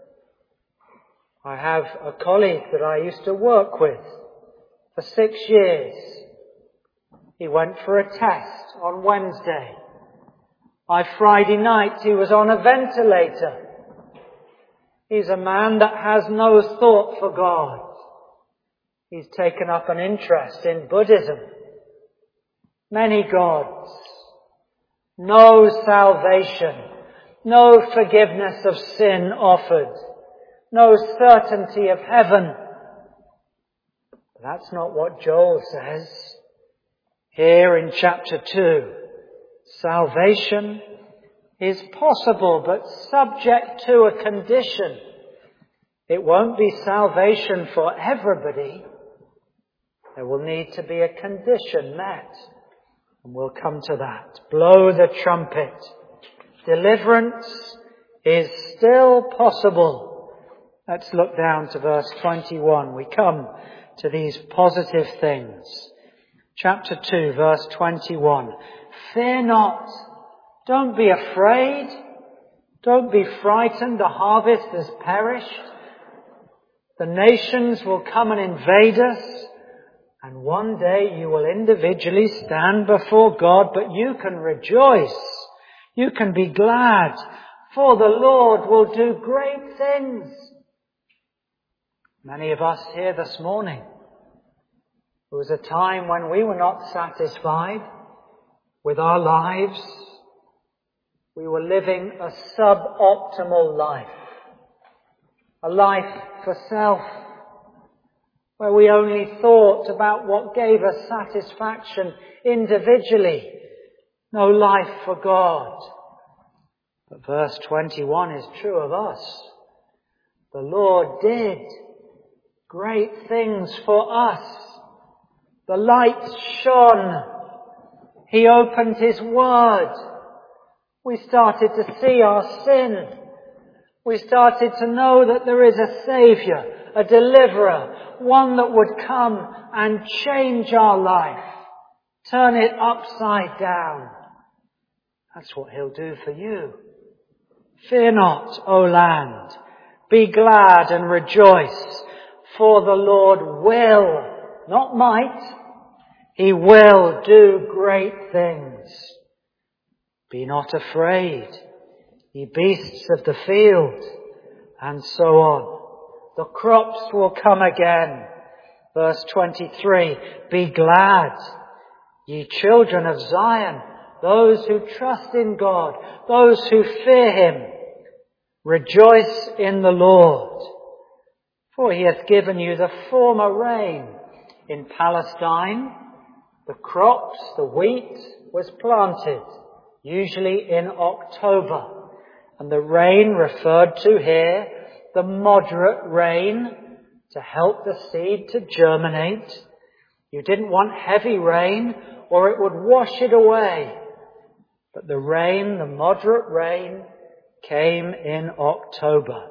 S1: I have a colleague that I used to work with for six years. He went for a test on Wednesday. By Friday night he was on a ventilator. He's a man that has no thought for God. He's taken up an interest in Buddhism. many gods, no salvation, no forgiveness of sin offered, no certainty of heaven. That's not what Joel says. Here in chapter two, salvation is possible, but subject to a condition. It won't be salvation for everybody. There will need to be a condition met. And we'll come to that. Blow the trumpet. Deliverance is still possible. Let's look down to verse twenty-one. We come to these positive things. Chapter two, verse twenty-one. Fear not. Don't be afraid. Don't be frightened. The harvest has perished. The nations will come and invade us. And one day you will individually stand before God, but you can rejoice. You can be glad, for the Lord will do great things. Many of us here this morning, there was a time when we were not satisfied with our lives. We were living a suboptimal life, a life for self, where we only thought about what gave us satisfaction individually, no life for God. But verse twenty-one is true of us. The Lord did great things for us. The light shone. He opened His Word. We started to see our sin. We started to know that there is a Saviour, a deliverer, one that would come and change our life, turn it upside down. That's what He'll do for you. Fear not, O land. Be glad and rejoice, for the Lord will, not might, He will do great things. Be not afraid, ye beasts of the field, and so on. The crops will come again. Verse twenty-three, be glad, ye children of Zion, those who trust in God, those who fear Him. Rejoice in the Lord, for He hath given you the former rain. In Palestine, the crops, the wheat, was planted, usually in October. And the rain referred to here, the moderate rain, to help the seed to germinate. You didn't want heavy rain, or it would wash it away. But the rain, the moderate rain, came in October.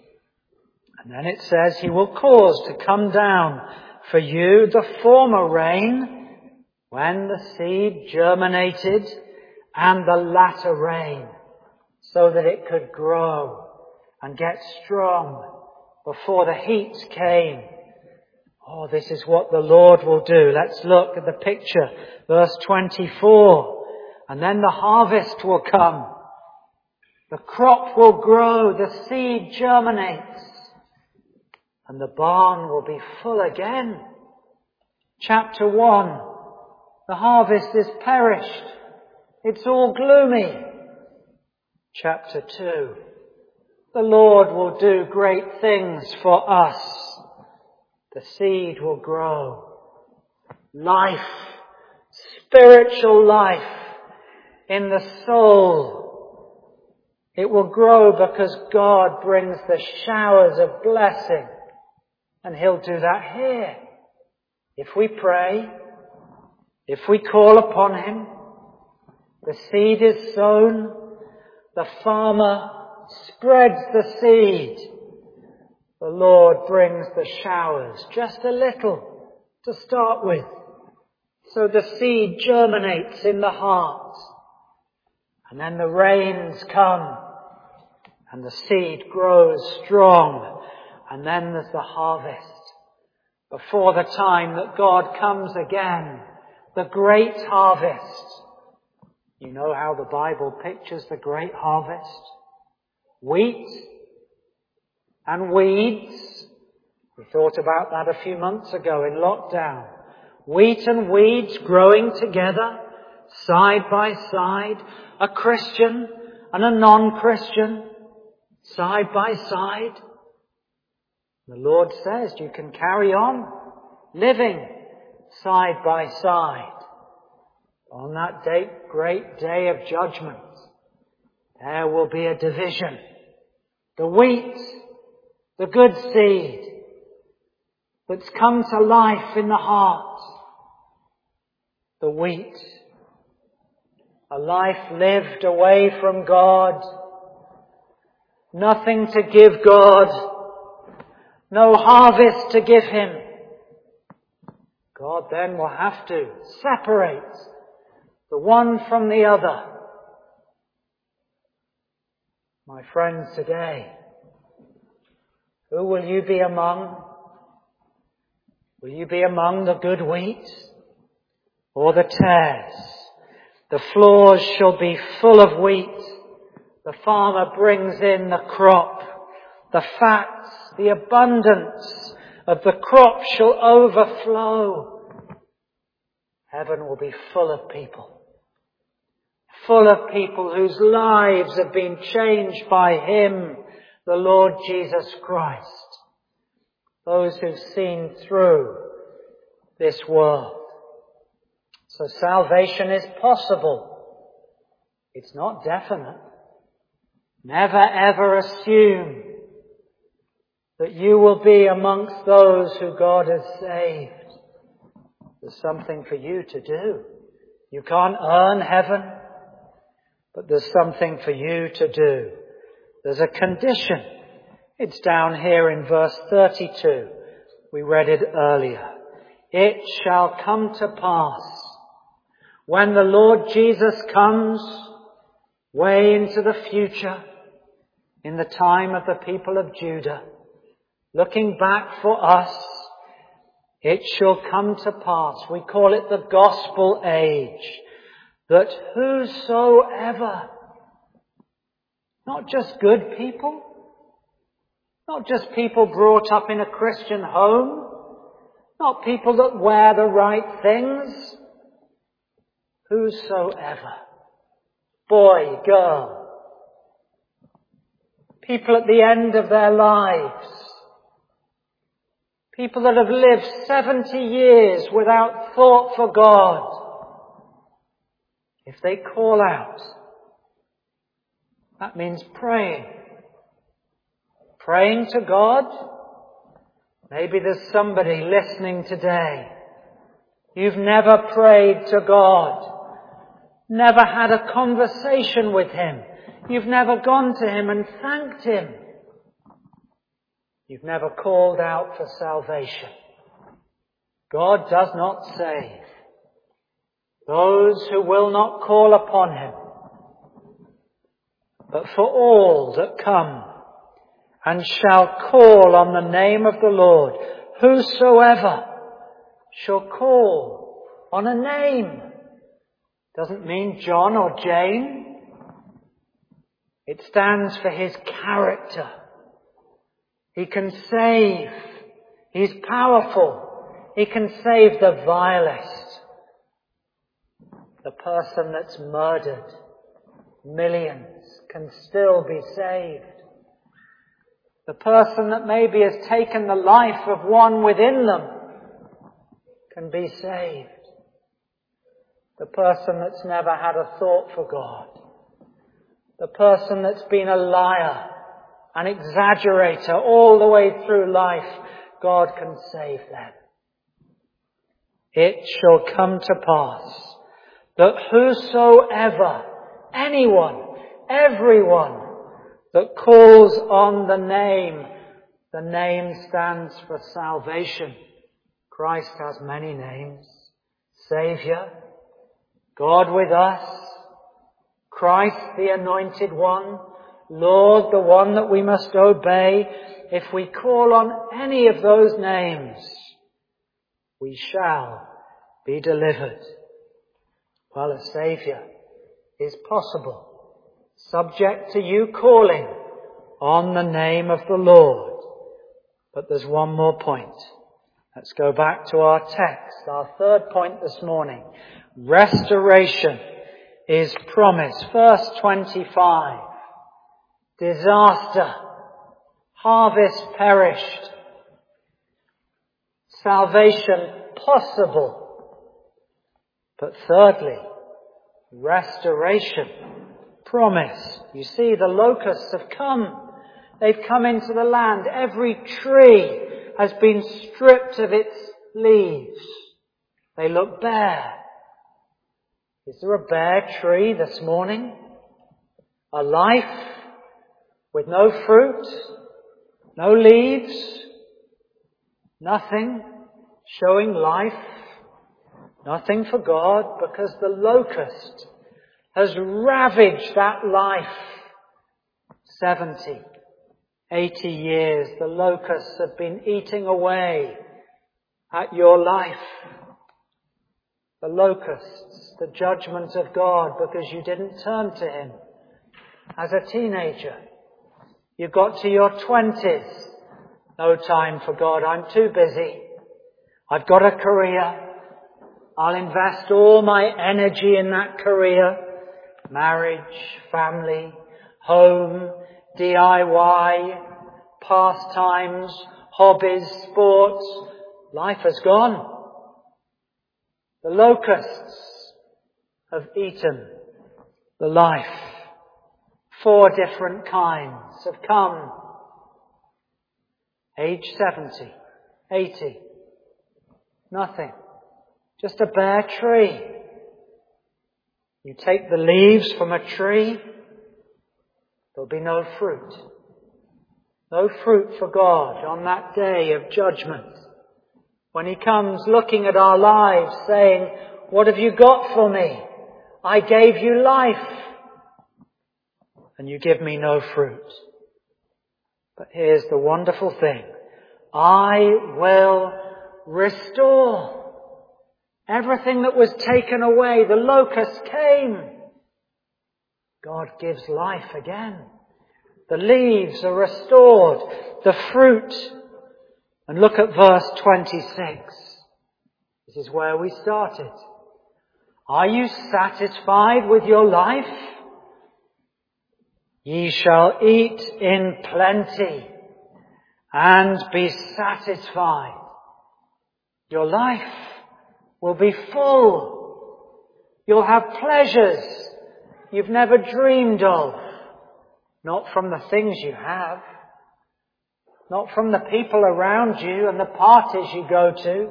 S1: And then it says, He will cause to come down for you the former rain, when the seed germinated, and the latter rain, so that it could grow and get strong before the heat came. Oh, this is what the Lord will do. Let's look at the picture. Verse twenty-four. And then the harvest will come. The crop will grow. The seed germinates. And the barn will be full again. Chapter one. The harvest is perished. It's all gloomy. Chapter two. The Lord will do great things for us. The seed will grow. Life, spiritual life in the soul. It will grow because God brings the showers of blessing. And He'll do that here. If we pray, if we call upon Him, the seed is sown, the farmer spreads the seed. The Lord brings the showers, just a little to start with, so the seed germinates in the heart. And then the rains come, and the seed grows strong, and then there's the harvest. Before the time that God comes again, the great harvest. You know how the Bible pictures the great harvest? Wheat and weeds. We thought about that a few months ago in lockdown. Wheat and weeds growing together, side by side, a Christian and a non-Christian, side by side. The Lord says you can carry on living side by side. On that day, great day of judgment, there will be a division. The wheat, the good seed that's come to life in the heart. The wheat, a life lived away from God, nothing to give God, no harvest to give Him. God then will have to separate the one from the other. My friends, today, who will you be among? Will you be among the good wheat or the tares? The floors shall be full of wheat. The farmer brings in the crop. The fats, the abundance of the crop shall overflow. Heaven will be full of people. Full of people whose lives have been changed by Him, the Lord Jesus Christ. Those who've seen through this world. So salvation is possible. It's not definite. Never ever assume that you will be amongst those who God has saved. There's something for you to do. You can't earn heaven, but there's something for you to do. There's a condition. It's down here in verse thirty-two. We read it earlier. It shall come to pass when the Lord Jesus comes way into the future, in the time of the people of Judah, looking back for us, it shall come to pass. We call it the gospel age. That whosoever, not just good people, not just people brought up in a Christian home, not people that wear the right things, whosoever, boy, girl, people at the end of their lives, people that have lived seventy years without thought for God, if they call out, that means praying. Praying to God. Maybe there's somebody listening today. You've never prayed to God. Never had a conversation with Him. You've never gone to Him and thanked Him. You've never called out for salvation. God does not save those who will not call upon Him. But for all that come and shall call on the name of the Lord, whosoever shall call on a name. Doesn't mean John or Jane. It stands for His character. He can save. He's powerful. He can save the vilest. The person that's murdered millions can still be saved. The person that maybe has taken the life of one within them can be saved. The person that's never had a thought for God. The person that's been a liar, an exaggerator all the way through life, God can save them. It shall come to pass that whosoever, anyone, everyone that calls on the name, the name stands for salvation. Christ has many names. Saviour, God with us, Christ the Anointed One, Lord, the one that we must obey. If we call on any of those names, we shall be delivered. Well, a Saviour is possible, subject to you calling on the name of the Lord. But there's one more point. Let's go back to our text, our third point this morning. Restoration is promised. Verse twenty-five. Disaster. Harvest perished. Salvation possible. But thirdly, restoration promised. You see, the locusts have come. They've come into the land. Every tree has been stripped of its leaves. They look bare. Is there a bare tree this morning? A life with no fruit, no leaves, nothing showing life, nothing for God, because the locust has ravaged that life. Seventy, eighty years the locusts have been eating away at your life. The locusts, the judgment of God, because you didn't turn to Him. As a teenager, you got to your twenties. No time for God. I'm too busy. I've got a career. I'll invest all my energy in that career. Marriage, family, home, D I Y, pastimes, hobbies, sports. Life has gone. The locusts have eaten the life. Four different kinds have come. Age seventy, eighty. Nothing. Just a bare tree. You take the leaves from a tree, there'll be no fruit. No fruit for God on that day of judgment. When He comes looking at our lives saying, what have you got for me? I gave you life. And you give me no fruit. But here's the wonderful thing. I will restore everything that was taken away. The locust came. God gives life again. The leaves are restored. The fruit. And look at verse twenty-six. This is where we started. Are you satisfied with your life? Ye shall eat in plenty and be satisfied. Your life will be full. You'll have pleasures you've never dreamed of. Not from the things you have. Not from the people around you and the parties you go to.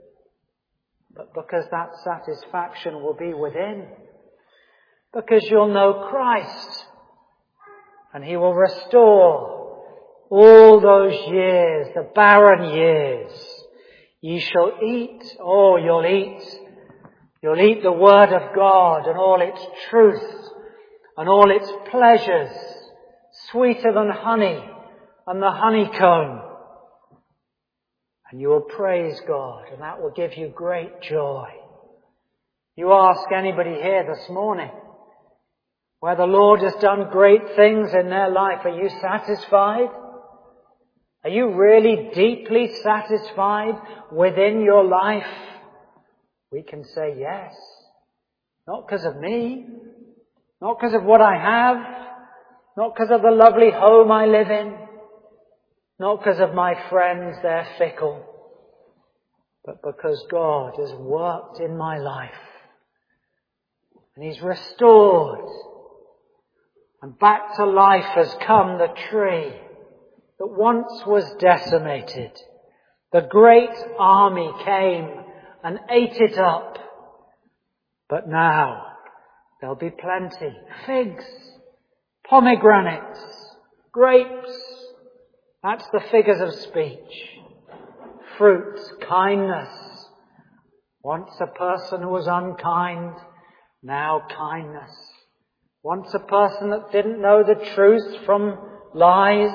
S1: But because that satisfaction will be within. Because you'll know Christ. And He will restore all those years, the barren years. Ye shall eat, oh, you'll eat. You'll eat the Word of God and all its truth and all its pleasures, sweeter than honey and the honeycomb. And you will praise God, and that will give you great joy. You ask anybody here this morning, where the Lord has done great things in their life, are you satisfied? Are you really deeply satisfied within your life? We can say yes. Not because of me. Not because of what I have. Not because of the lovely home I live in. Not because of my friends, they're fickle. But because God has worked in my life. And He's restored. And back to life has come the tree that once was decimated. The great army came and ate it up. But now there'll be plenty. Figs, pomegranates, grapes. That's the figures of speech. Fruit, kindness. Once a person who was unkind, now kindness. Once a person that didn't know the truth from lies,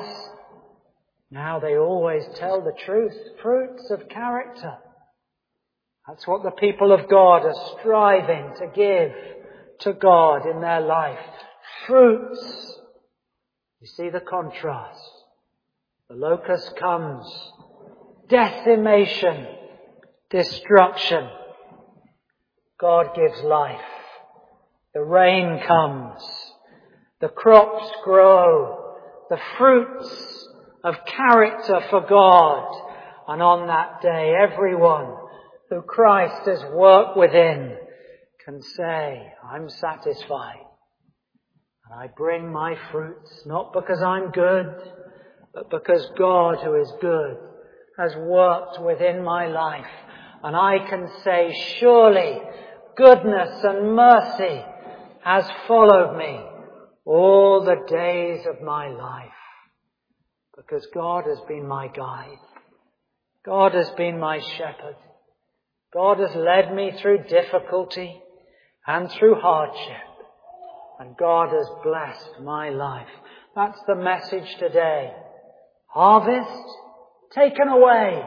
S1: now they always tell the truth. Fruits of character. That's what the people of God are striving to give to God in their life. Fruits. You see the contrast. The locust comes. Decimation. Destruction. God gives life. The rain comes. The crops grow. The fruits of character for God. And on that day, everyone who Christ has worked within can say, I'm satisfied. And I bring my fruits, not because I'm good, but because God, who is good, has worked within my life. And I can say, surely goodness and mercy has followed me all the days of my life. Because God has been my guide. God has been my shepherd. God has led me through difficulty and through hardship. And God has blessed my life. That's the message today. Harvest taken away.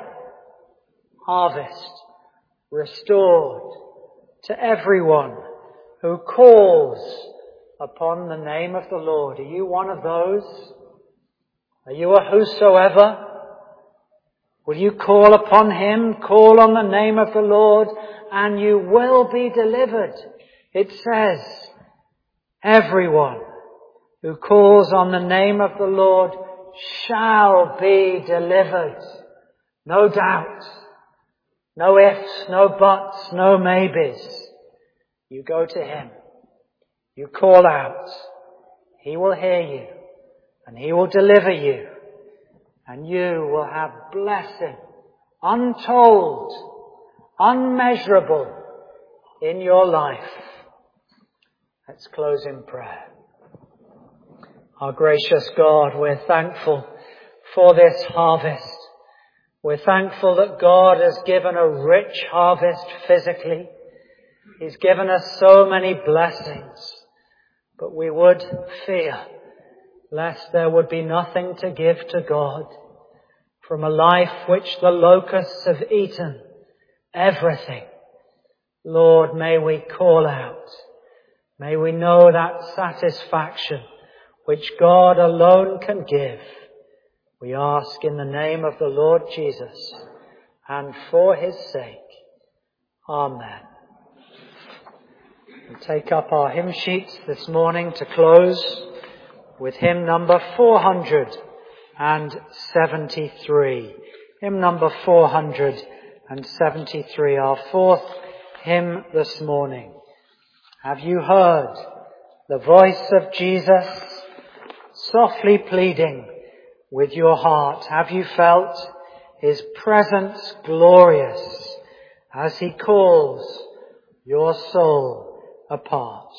S1: Harvest restored to everyone who calls upon the name of the Lord. Are you one of those? Are you a whosoever? Will you call upon Him, call on the name of the Lord, and you will be delivered? It says, everyone who calls on the name of the Lord shall be delivered. No doubt. No ifs, no buts, no maybes. You go to Him. You call out. He will hear you. And He will deliver you. And you will have blessing, untold, unmeasurable in your life. Let's close in prayer. Our gracious God, we're thankful for this harvest. We're thankful that God has given a rich harvest physically. He's given us so many blessings. But we would fear lest there would be nothing to give to God from a life which the locusts have eaten. Everything. Lord, may we call out. May we know that satisfaction which God alone can give. We ask in the name of the Lord Jesus and for His sake. Amen. We take up our hymn sheets this morning to close with hymn number four hundred seventy-three. Hymn number four hundred seventy-three, our fourth hymn this morning. Have you heard the voice of Jesus softly pleading with your heart? Have you felt His presence glorious as He calls your soul apart?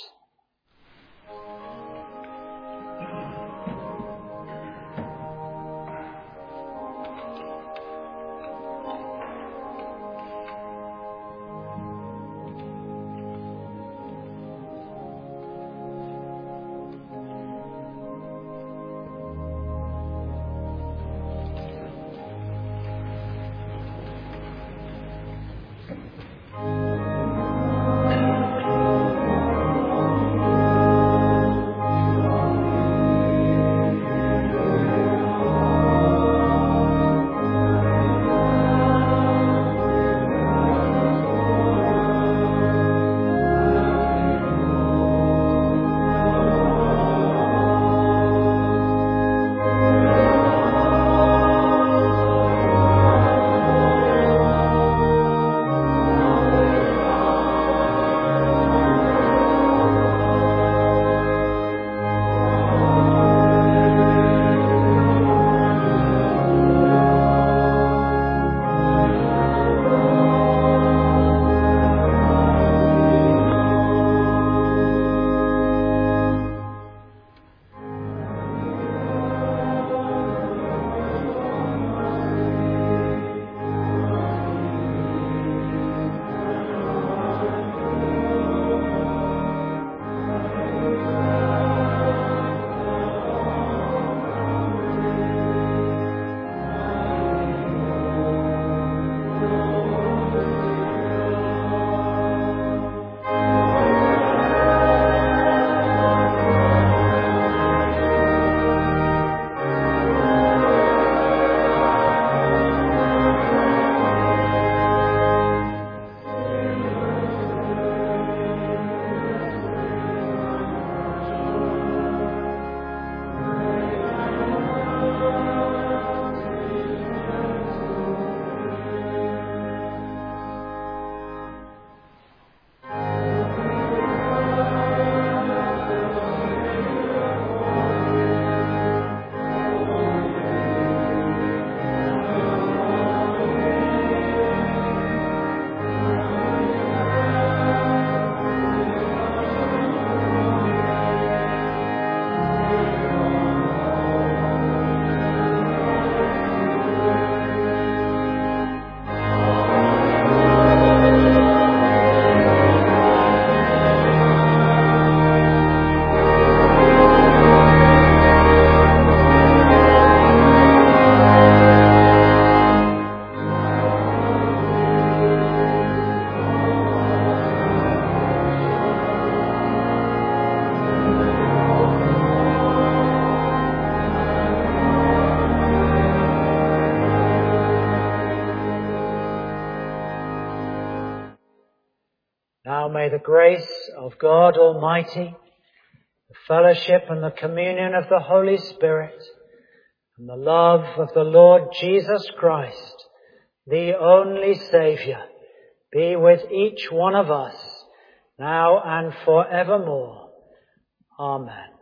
S1: Now may the grace of God Almighty, the fellowship and the communion of the Holy Spirit, and the love of the Lord Jesus Christ, the only Saviour, be with each one of us, now and forevermore. Amen.